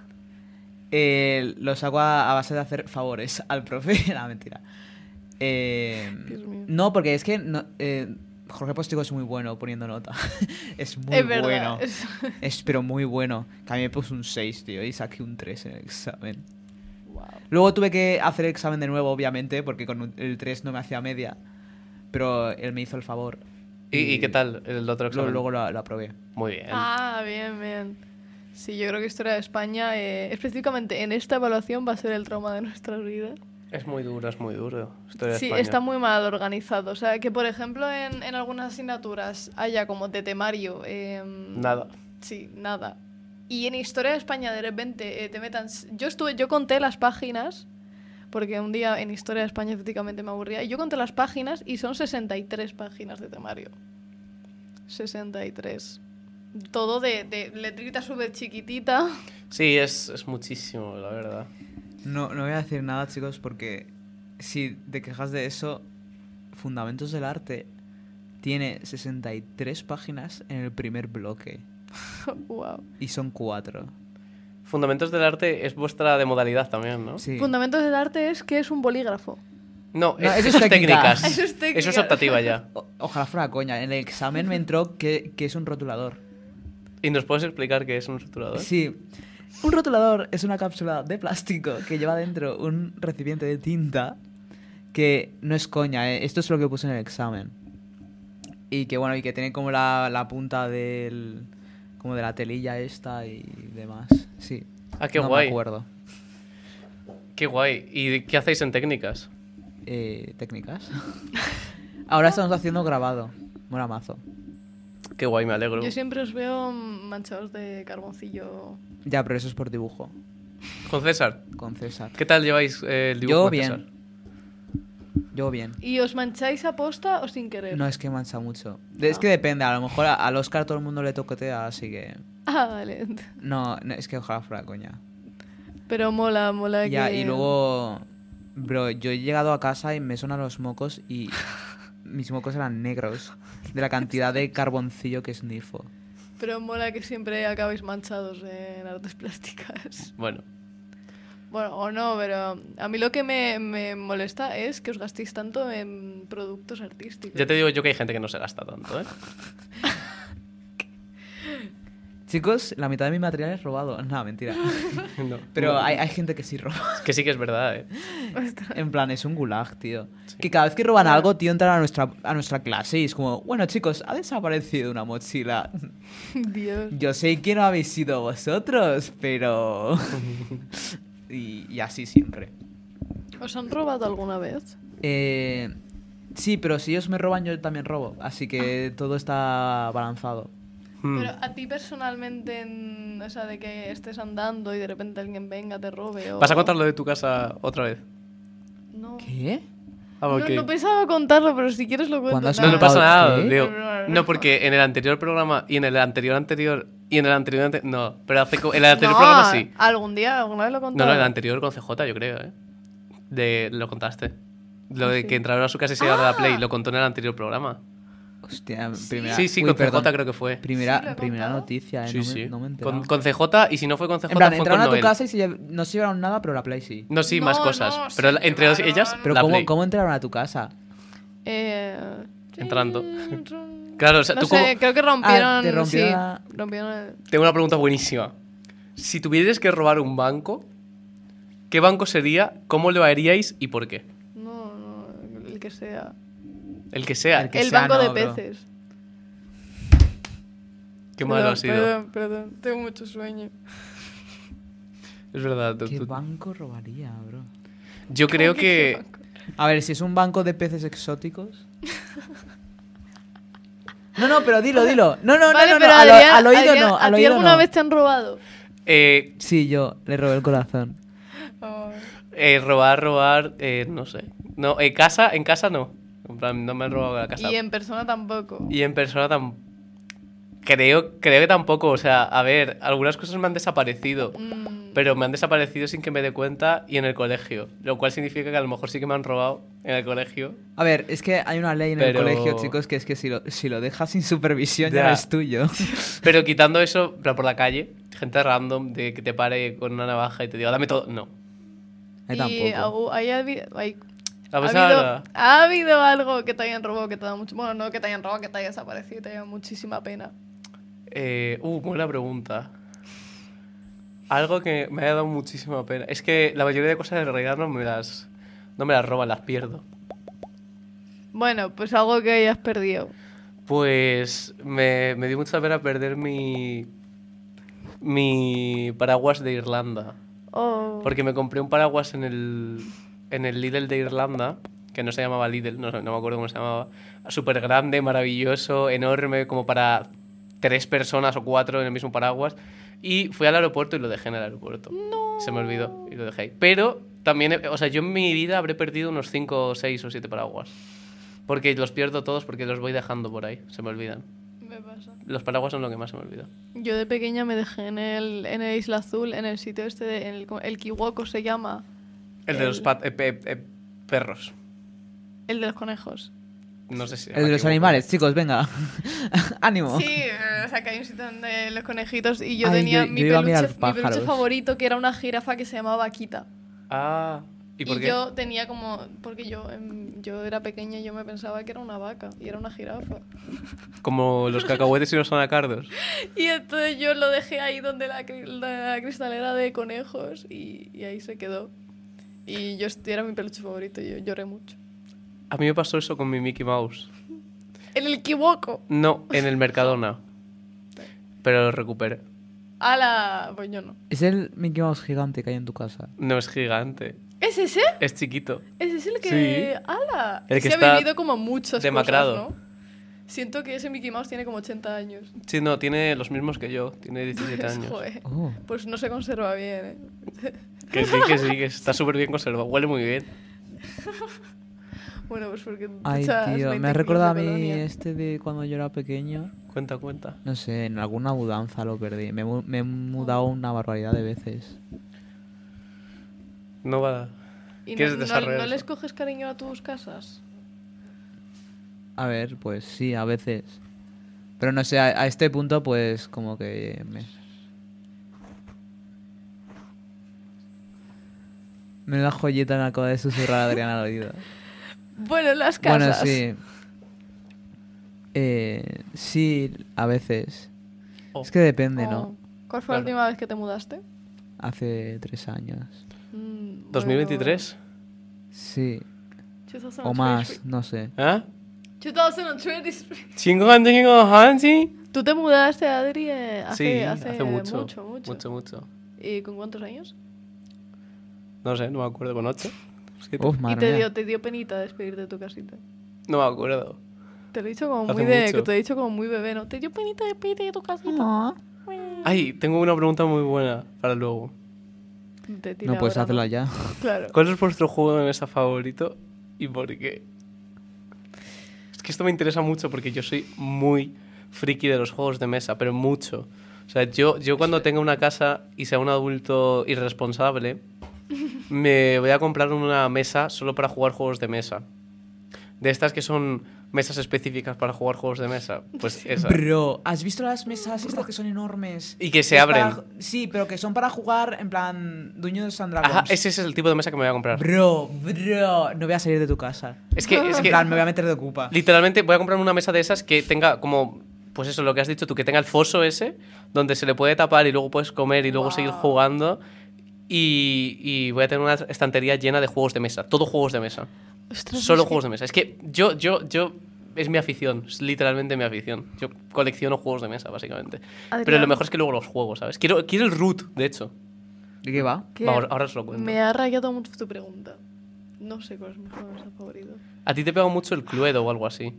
Lo saco a base de hacer favores al profe. No, mentira. Dios mío. No, porque es que Jorge Postigo es muy bueno poniendo nota. Es muy Es verdad. bueno. Es pero muy bueno. Que a mí me puso un 6, tío, y saqué un 3 en el examen. Wow. Luego tuve que hacer el examen de nuevo, obviamente, porque con el 3 no me hacía media. Pero él me hizo el favor. ¿Y qué tal el otro examen? Luego lo aprobé. Muy bien. Ah, bien. Sí, yo creo que Historia de España, específicamente en esta evaluación, va a ser el trauma de nuestras vidas. Es muy duro. Historia de Sí, España. está muy mal organizado. O sea, que por ejemplo en algunas asignaturas haya como de temario... Nada. Sí, nada. Y en Historia de España de repente te metan... Yo conté las páginas, porque un día en Historia de España efectivamente me aburría, y yo conté las páginas y son 63 páginas de temario. 63. Todo de letrita súper chiquitita. Sí, es muchísimo, la verdad. No voy a decir nada, chicos, porque si te quejas de eso, Fundamentos del Arte tiene 63 páginas en el primer bloque. Wow. Y son 4. Fundamentos del arte es vuestra de modalidad también, ¿no? Sí. Fundamentos del arte es que es un bolígrafo. No, No, eso eso es es técnica. técnicas. Eso es técnica. Eso es optativa ya. Ojalá fuera coña. En el examen me entró que es un rotulador. ¿Y nos puedes explicar qué es un rotulador? Sí. Un rotulador es una cápsula de plástico que lleva dentro un recipiente de tinta que no es coña, ¿eh? Esto es lo que puse en el examen. Y que bueno, y que tiene como la punta como de la telilla esta y demás. Sí. Ah, qué no guay. me acuerdo. Qué guay. ¿Y qué hacéis en técnicas? Técnicas. Ahora estamos haciendo grabado. Mola mazo. Qué guay, me alegro. Yo siempre os veo manchados de carboncillo. Ya, pero eso es por dibujo. Con César, Con César. ¿qué tal lleváis el dibujo Yo con bien. César? Yo bien. ¿Y os mancháis a posta o sin querer? No, es que mancha mucho. Es que depende. A lo mejor al Oscar todo el mundo le toquetea, así que... Ah, vale. No, es que ojalá fuera coña. Pero mola Ya, que... y luego... Bro, yo he llegado a casa y me sonan los mocos y... Mis mocos eran negros. De la cantidad de carboncillo que snifo. Pero mola que siempre acabéis manchados en artes plásticas. Bueno, Bueno, o no, pero a mí lo que me molesta es que os gastéis tanto en productos artísticos. ya te digo yo que hay gente que no se gasta tanto, ¿eh? Chicos, la mitad de mi material es robado. No, mentira. No. Pero hay gente que sí roba. Es que sí que es verdad, ¿eh? En plan, es un gulag, tío. Que cada vez que roban algo, tío, entran a nuestra clase y es como, bueno, chicos, ha desaparecido una mochila. Dios. Yo sé que no habéis sido vosotros, pero... y así siempre. ¿Os han robado alguna vez? Sí, pero si ellos me roban, yo también robo. Así que todo está balanzado. Pero a ti personalmente, o sea, de que estés andando y de repente alguien venga, te robe o... ¿Vas a contar lo de tu casa otra vez? No. ¿Qué? Ah, ok. No pensaba contarlo, pero si quieres lo cuento. ¿Cuándo has No, no contado pasa nada, qué? Leo. No, porque en el anterior programa y en el anterior y en el anterior... No, pero en el anterior programa sí. Alguna vez lo he contado. No, el anterior con CJ, yo creo, ¿eh? Lo contaste. Lo de sí. que entraron a su casa y se llevaron la Play, lo contó en el anterior programa. Hostia, primera... Sí, Uy, con perdón. CJ creo que fue. ¿Sí lo Primera he contado? noticia, Sí, no, sí. no me he enterado. Con CJ, y si no fue con CJ, En plan, fue con entraron a tu Noel. casa y no se llevaron nada, pero la Play sí. No, sí, No, más cosas. no, pero sí, entre claro, ellas, Pero la Play. ¿cómo entraron a tu casa? Entrando. Claro, o sea, No tú sé, creo que rompieron... Ah, te rompieron sí, la- rompieron el... Tengo una pregunta buenísima. Si tuvierais que robar un banco, ¿qué banco sería? ¿Cómo lo haríais y por qué? No, el que sea. El que sea. El que El sea, banco no, de bro. peces. Qué malo ha sido. Perdón, tengo mucho sueño. Es verdad. ¿Qué banco robaría, bro? Yo creo ¿Qué que... banco? A ver, si es un banco de peces exóticos... No, pero dilo. No, Vale, no, pero al Adrián, oído Adrián, no, ¿a al ti oído alguna no. vez te han robado? Sí, yo le robé el corazón. Oh. Robar, no sé. No, en casa no. En plan, no me han robado la casa. Y en persona tampoco. Y en persona creo que tampoco. O sea, a ver, algunas cosas me han desaparecido. Pero me han desaparecido sin que me dé cuenta y en el colegio. Lo cual significa que a lo mejor sí que me han robado en el colegio. A ver, es que hay una ley en el Pero- colegio, chicos, que es que si lo dejas sin supervisión ya Ya. no es tuyo. Pero quitando eso, en plan, por la calle, gente random de que te pare con una navaja y te diga, dame todo. No. Ahí Y tampoco. ha habido algo que te hayan robado que te da mucho... Bueno, no que te hayan robado, que te haya desaparecido y te haya muchísima pena. Buena pregunta. Algo que me ha dado muchísima pena. Es que la mayoría de cosas en realidad no me las roban, las pierdo. Bueno, pues algo que hayas perdido. Pues me dio mucha pena perder mi paraguas de Irlanda. Oh. Porque me compré un paraguas en el Lidl de Irlanda, que no se llamaba Lidl, no me acuerdo cómo se llamaba. Súper grande, maravilloso, enorme, como para 3 personas o 4 en el mismo paraguas. Y fui al aeropuerto y lo dejé en el aeropuerto. No. Se me olvidó y lo dejé ahí. Pero también, o sea, yo en mi vida habré perdido unos 5, 6 o 7 paraguas. Porque los pierdo todos porque los voy dejando por ahí, se me olvidan. Me pasa. Los paraguas son lo que más se me olvida. Yo de pequeña me dejé en el Isla Azul, en el sitio este, el Kiwoko se llama. El de los perros. El de los conejos. No sé si... El de los animales, chicos, venga. Ánimo. Sí, o sea que hay un sitio donde los conejitos y yo Ay, tenía yo mi, iba a mirar peluche, mi peluche pájaros. favorito que era una jirafa que se llamaba Akita. Ah, ¿y por qué? yo tenía como... Porque yo era pequeña y yo me pensaba que era una vaca y era una jirafa. Como los cacahuetes y los anacardos. Y entonces yo lo dejé ahí donde la cristalera de conejos y ahí se quedó. Y era mi peluche favorito y yo lloré mucho. A mí me pasó eso con mi Mickey Mouse. En el Kiwoko. No, en el Mercadona. Pero lo recuperé. Pues yo no. Es el Mickey Mouse gigante que hay en tu casa. No es gigante, ¿Es ese? es chiquito. ¿Ese es el que... Sí. ¡Hala! El que Se está ha vivido como muchas demacrado. cosas, ¿no? Siento que ese Mickey Mouse tiene como 80 años. Sí, no, tiene los mismos que yo. Tiene 17 años. Joder. Oh. Pues no se conserva bien, ¿eh? Que sí, que está súper bien conservado. Huele muy bien. Bueno, pues porque tú Ay, echas tío, 20 me ha recordado a kilos de mí colonia. de cuando yo era pequeño. Cuenta. No sé, en alguna mudanza lo perdí. Me he mudado una barbaridad de veces. No va... ¿Y ¿Quieres no desarrollar les eso? coges cariño a tus casas? A ver, pues sí, a veces. Pero no sé, a este punto pues como que... Me da joyita me acaba de susurrar Adriana al oído. Bueno, las casas. Bueno, sí. Sí, a veces. Oh. Es que depende, Oh. ¿no? ¿Cuál fue la Claro. última vez que te mudaste? Hace 3 años. 2023. Sí. Bueno. O más, no sé. ¿Ah? 2023. Sí, ¿Tú te mudaste, Adri, hace mucho. mucho? ¿Y con cuántos años? No sé, no me acuerdo, con 8. Uf, Y madre mía. te dio penita despedirte de tu casita. No me acuerdo. Te lo he dicho como Hace muy mucho. que te he dicho como muy bebé, ¿no? Te dio penita despedirte de tu casita. Ay, tengo una pregunta muy buena para luego. Te tira No puedes ahora, hacerla ya. Claro. ¿Cuál es vuestro juego de mesa favorito y por qué? Es que esto me interesa mucho porque yo soy muy friki de los juegos de mesa, pero mucho. O sea, yo cuando tenga una casa y sea un adulto irresponsable, me voy a comprar una mesa solo para jugar juegos de mesa. De estas que son mesas específicas para jugar juegos de mesa. Pues esa. Bro, ¿has visto las mesas estas que son enormes? Y que se Es abren. Sí, pero que son para jugar en plan Dungeons and Dragons. Ajá, ese es el tipo de mesa que me voy a comprar. Bro, no voy a salir de tu casa. Es que En plan, me voy a meter de ocupa. literalmente voy a comprar una mesa de esas que tenga como, pues eso, lo que has dicho tú, que tenga el foso ese, donde se le puede tapar y luego puedes comer y luego seguir jugando. Y voy a tener una estantería llena de juegos de mesa. Todo juegos de mesa. Ostras, Solo es que- juegos de mesa. Es que yo es mi afición, es literalmente mi afición. Yo colecciono juegos de mesa, básicamente. Pero Adrián. lo mejor es que luego los juego, ¿sabes? Quiero el root, de hecho. ¿De qué va? Que Vamos, ahora os lo cuento. Me ha rayado mucho tu pregunta. No sé cuál es mi juego de mesa favorito. A ti te pega mucho el Cluedo o algo así.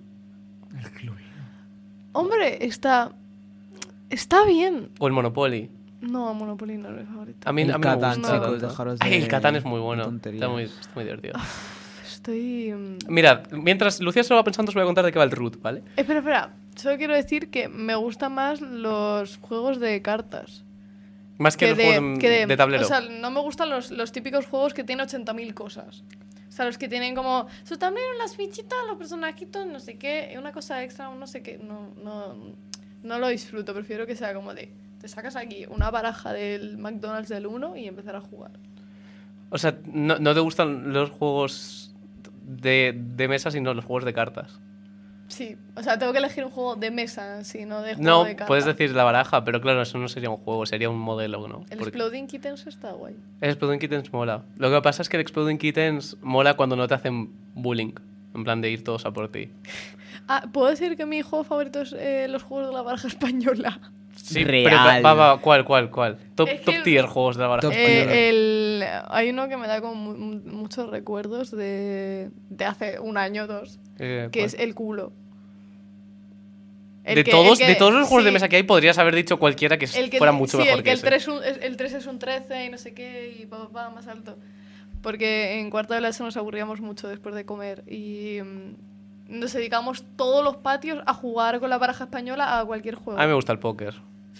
Hombre, está bien. O el Monopoly. No, Monopoly no es mi favorito. A mí El me Catán, gusta chicos, tanto. dejaros Ay, el de Catán es muy bueno. tonterías. Está muy divertido. Estoy... Mirad, mientras Lucía se lo va pensando, os voy a contar de qué va el root, ¿vale? Espera. Solo quiero decir que me gustan más los juegos de cartas. Más que los juegos de tablero. O sea, no me gustan los típicos juegos que tienen 80.000 cosas. O sea, los que tienen como su tablero, las fichitas, los personajitos, no sé qué, una cosa extra, un no sé qué. No lo disfruto. Prefiero que sea como de... Te sacas aquí una baraja del McDonald's del 1 y empezar a jugar. O sea, no te gustan los juegos de mesa, sino los juegos de cartas. Sí, o sea, tengo que elegir un juego de mesa, sí, no de juego No, de cartas. puedes decir la baraja, pero claro, eso no sería un juego, sería un modelo, ¿no? El Porque Exploding Kittens está guay. el Exploding Kittens mola. Lo que pasa es que el Exploding Kittens mola cuando no te hacen bullying. En plan de ir todos a por ti. Ah, ¿puedo decir que mi juego favorito es los juegos de la baraja española? Sí, Real. pero va, ¿cuál? Top, Es que- top tier juegos de la baraja. Top tier. Hay uno que me da como muchos recuerdos de hace un año o dos, que ¿Cuál? es el culo. De todos los juegos de sí, mesa que hay, podrías haber dicho cualquiera que fuera mucho sí, mejor el que el ese. 3 es un 13 y no sé qué, y más alto. Porque en cuarto de la ESO nos aburríamos mucho después de comer y nos dedicamos todos los patios a jugar con la baraja española a cualquier juego. A mí me gusta el póker.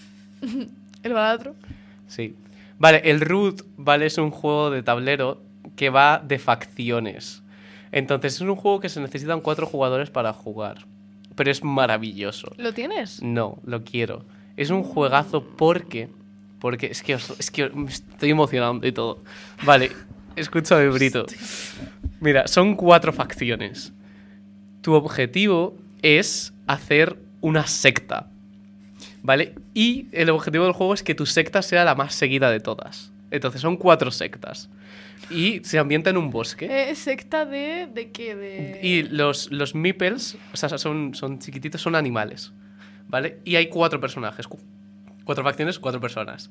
El balatro. Sí. Vale, el Root, ¿vale? Es un juego de tablero que va de facciones. Entonces es un juego que se necesitan 4 jugadores para jugar. Pero es maravilloso. ¿Lo tienes? No, lo quiero. Es un juegazo porque es que me estoy emocionando y todo. Vale, escúchame, Brito. Mira, son 4 facciones. Tu objetivo es hacer una secta, ¿vale? Y el objetivo del juego es que tu secta sea la más seguida de todas. Entonces son 4 sectas. Y se ambienta en un bosque. ¿Secta de qué? Y los meeples, o sea, son chiquititos, son animales, ¿vale? Y hay 4 personajes, 4 facciones, 4 personas.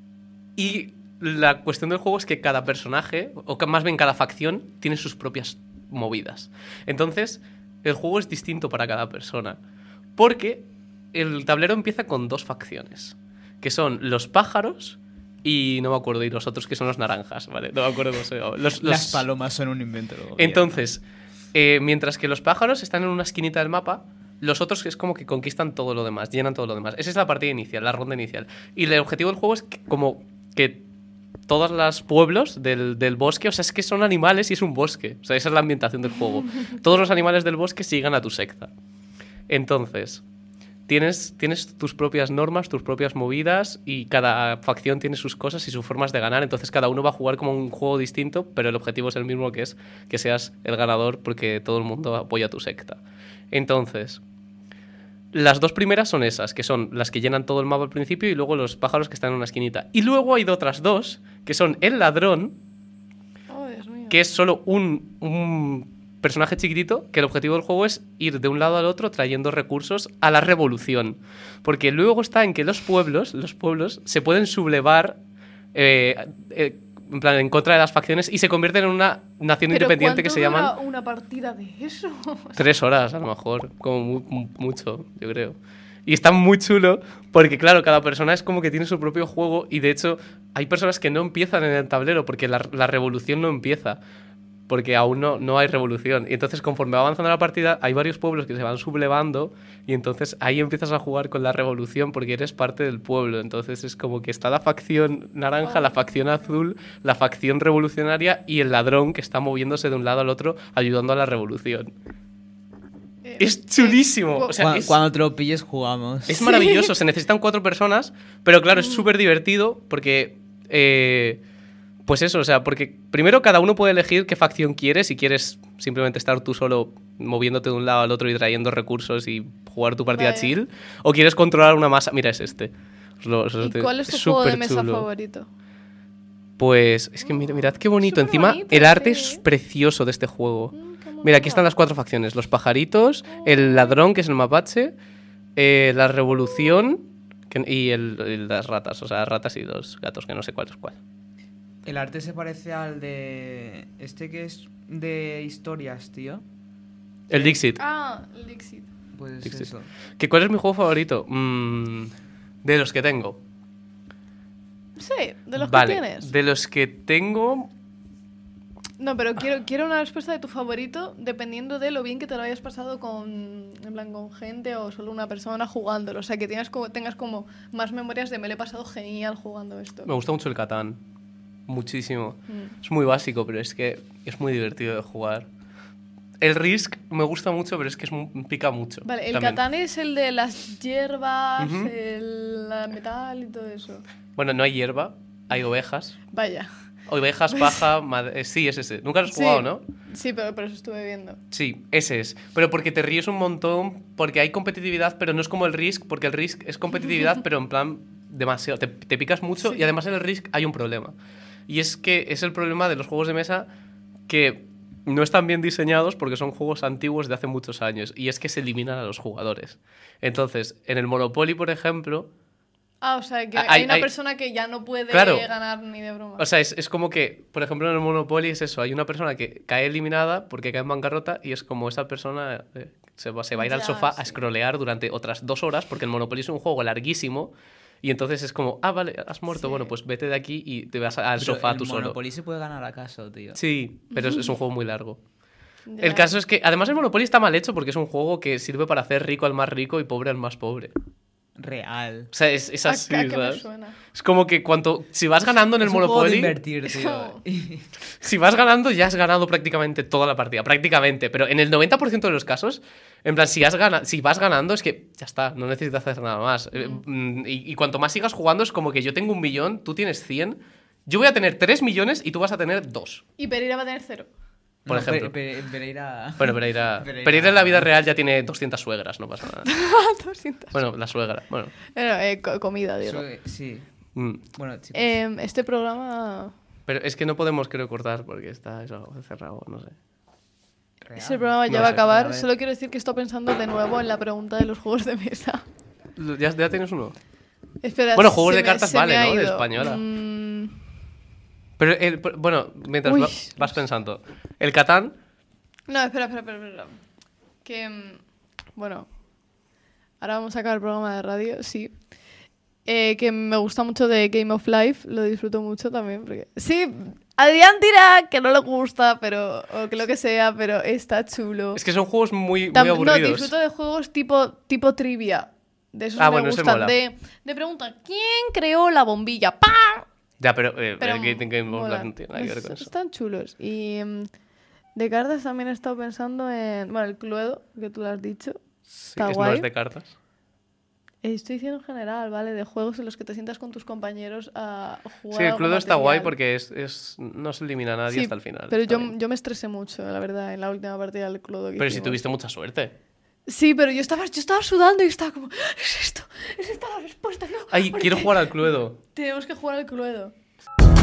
Y la cuestión del juego es que cada personaje, o más bien cada facción, tiene sus propias movidas. Entonces, el juego es distinto para cada persona. Porque el tablero empieza con 2 facciones, que son los pájaros y no me acuerdo, y los otros que son los naranjas, ¿vale? No me acuerdo cómo se llama. Las palomas son un invento. del gobierno. Entonces, mientras que los pájaros están en una esquinita del mapa, los otros es como que conquistan todo lo demás, llenan todo lo demás. Esa es la partida inicial, la ronda inicial. Y el objetivo del juego es como que todos los pueblos del bosque, o sea, es que son animales y es un bosque. O sea, esa es la ambientación del juego. Todos los animales del bosque sigan a tu secta. Entonces, tienes tus propias normas, tus propias movidas, y cada facción tiene sus cosas y sus formas de ganar. Entonces cada uno va a jugar como un juego distinto, pero el objetivo es el mismo, que es que seas el ganador porque todo el mundo apoya a tu secta. Entonces, las dos primeras son esas, que son las que llenan todo el mapa al principio y luego los pájaros que están en una esquinita. Y luego hay otras dos, que son el ladrón, Oh, Dios mío. que es solo un personaje chiquitito, que el objetivo del juego es ir de un lado al otro trayendo recursos a la revolución. Porque luego está en que los pueblos se pueden sublevar en plan, en contra de las facciones y se convierten en una nación ¿Pero independiente que se cuánto llaman... dura una partida de eso? 3 horas, a lo mejor, como mucho, yo creo. Y está muy chulo porque, claro, cada persona es como que tiene su propio juego y, de hecho, hay personas que no empiezan en el tablero porque la revolución no empieza, porque aún no hay revolución. Y entonces, conforme va avanzando la partida, hay varios pueblos que se van sublevando y entonces ahí empiezas a jugar con la revolución porque eres parte del pueblo. Entonces es como que está la facción naranja, la facción azul, la facción revolucionaria y el ladrón que está moviéndose de un lado al otro ayudando a la revolución. Es chulísimo. O sea, Cuando te lo pilles, jugamos. es maravilloso. Se necesitan 4 personas, pero claro, es súper divertido porque... pues eso, o sea, porque primero cada uno puede elegir qué facción quiere, si quieres simplemente estar tú solo moviéndote de un lado al otro y trayendo recursos y jugar tu partida Vale. chill, o quieres controlar una masa. Mira, es este. ¿Y cuál es tu juego de mesa favorito? Pues es que mirad qué bonito. Súper Encima, bonito, el arte sí. es precioso de este juego. Qué Mira, aquí mono. están las 4 facciones. Los pajaritos, el ladrón, que es el mapache, la revolución y las ratas. O sea, ratas y los gatos, que no sé cuál es cuál. El arte se parece al de... Este que es de historias, tío. El Dixit. Ah, el Dixit. Pues Dixit. eso. ¿Cuál es mi juego favorito? De los que tengo. Sí, de los Vale, que tienes. de los que tengo... No, pero quiero una respuesta de tu favorito dependiendo de lo bien que te lo hayas pasado con, en plan, con gente o solo una persona jugándolo. O sea, que tengas como más memorias de me lo he pasado genial jugando esto. Me gusta mucho el Catán. Muchísimo. Mm. Es muy básico, pero es que es muy divertido de jugar. El Risk me gusta mucho, pero es que pica mucho. Vale, el también. Catán es el de las hierbas, Ujú. la metal y todo eso. Bueno, no hay hierba, hay ovejas. Vaya. Ovejas, paja, sí, es ese. Nunca lo has jugado, ¿no? Sí, pero eso estuve viendo. Sí, ese es. Pero porque te ríes un montón, porque hay competitividad, pero no es como el Risk, porque el Risk es competitividad, pero en plan demasiado. Te picas mucho Sí. y además en el Risk hay un problema. Y es que es el problema de los juegos de mesa que no están bien diseñados porque son juegos antiguos de hace muchos años. Y es que se eliminan a los jugadores. Entonces, en el Monopoly, por ejemplo... Ah, o sea, que Hay- hay una hay- persona que ya no puede Claro. ganar ni de broma. O sea, es como que, por ejemplo, en el Monopoly es eso. Hay una persona que cae eliminada porque cae en bancarrota y es como esa persona se va a ir al Ya, sofá a sí. scrollear durante otras 2 horas porque el Monopoly es un juego larguísimo y entonces es como, ah, vale, has muerto, Sí. bueno, pues vete de aquí y te vas al Pero sofá el tú solo. Monopoly se puede ganar acaso, tío. Sí, pero es un juego muy largo. Ya. El caso es que, además, el Monopoly está mal hecho porque es un juego que sirve para hacer rico al más rico y pobre al más pobre. Real. O sea, es así, ¿A qué me ¿sabes? suena? Es como que si vas ganando en el Es un juego de Monopoly, invertir, Es tío. como- si vas ganando ya has ganado prácticamente toda la partida, prácticamente, pero en el 90% de los casos, en plan, si vas ganando es que ya está, no necesitas hacer nada más. Y cuanto más sigas jugando es como que yo tengo 1 millón, tú tienes 100, yo voy a tener 3 millones y tú vas a tener 2. Y Pereira va a tener 0. Por No, ejemplo. Pereira... Bueno, Pereira Pereira- en la vida real ya tiene 200 suegras, no pasa nada. 200. Bueno, la suegra, bueno. Comida, digo. Sí. Mm. Bueno, chicos. Este programa Pero es que no podemos, creo, cortar porque está eso cerrado, no sé. real. Este programa ya No va a sé, acabar. a ver. Solo quiero decir que estoy pensando de nuevo en la pregunta de los juegos de mesa. ¿Ya tienes uno? Espera, Bueno, juegos se de me- cartas se me vale, ha ¿no? De ido. española. Mm, Pero, bueno, mientras Uy. vas pensando. El Catán, no, espera. Que, bueno, ahora vamos a acabar el programa de radio, sí. Que me gusta mucho de Game of Life, lo disfruto mucho también. Porque... Sí, Adrián dirá que no le gusta, o que lo que sea, pero está chulo. es que son juegos muy No, aburridos. disfruto de juegos tipo trivia. De esos Ah, me bueno, ese gustan. mola. De pregunta, ¿quién creó la bombilla? ¡Pam! Ya, pero, Pero el Game of mola. Life no tiene nada que ver con eso. Están chulos. Y de cartas también he estado pensando en... Bueno, el Cluedo, que tú lo has dicho. Sí, está no guay. es de cartas. Estoy diciendo en general, ¿vale? De juegos en los que te sientas con tus compañeros a jugar. Sí, el algo Cluedo está guay material. porque no se elimina a nadie Sí, hasta el final. Pero está bien. yo me estresé mucho, la verdad, en la última partida del Cluedo que Pero si hicimos. tuviste mucha suerte. Sí, pero yo estaba sudando y estaba como, es esta la respuesta, ¿no? Ay, ¿Por quiero qué? jugar al Cluedo. Tenemos que jugar al Cluedo.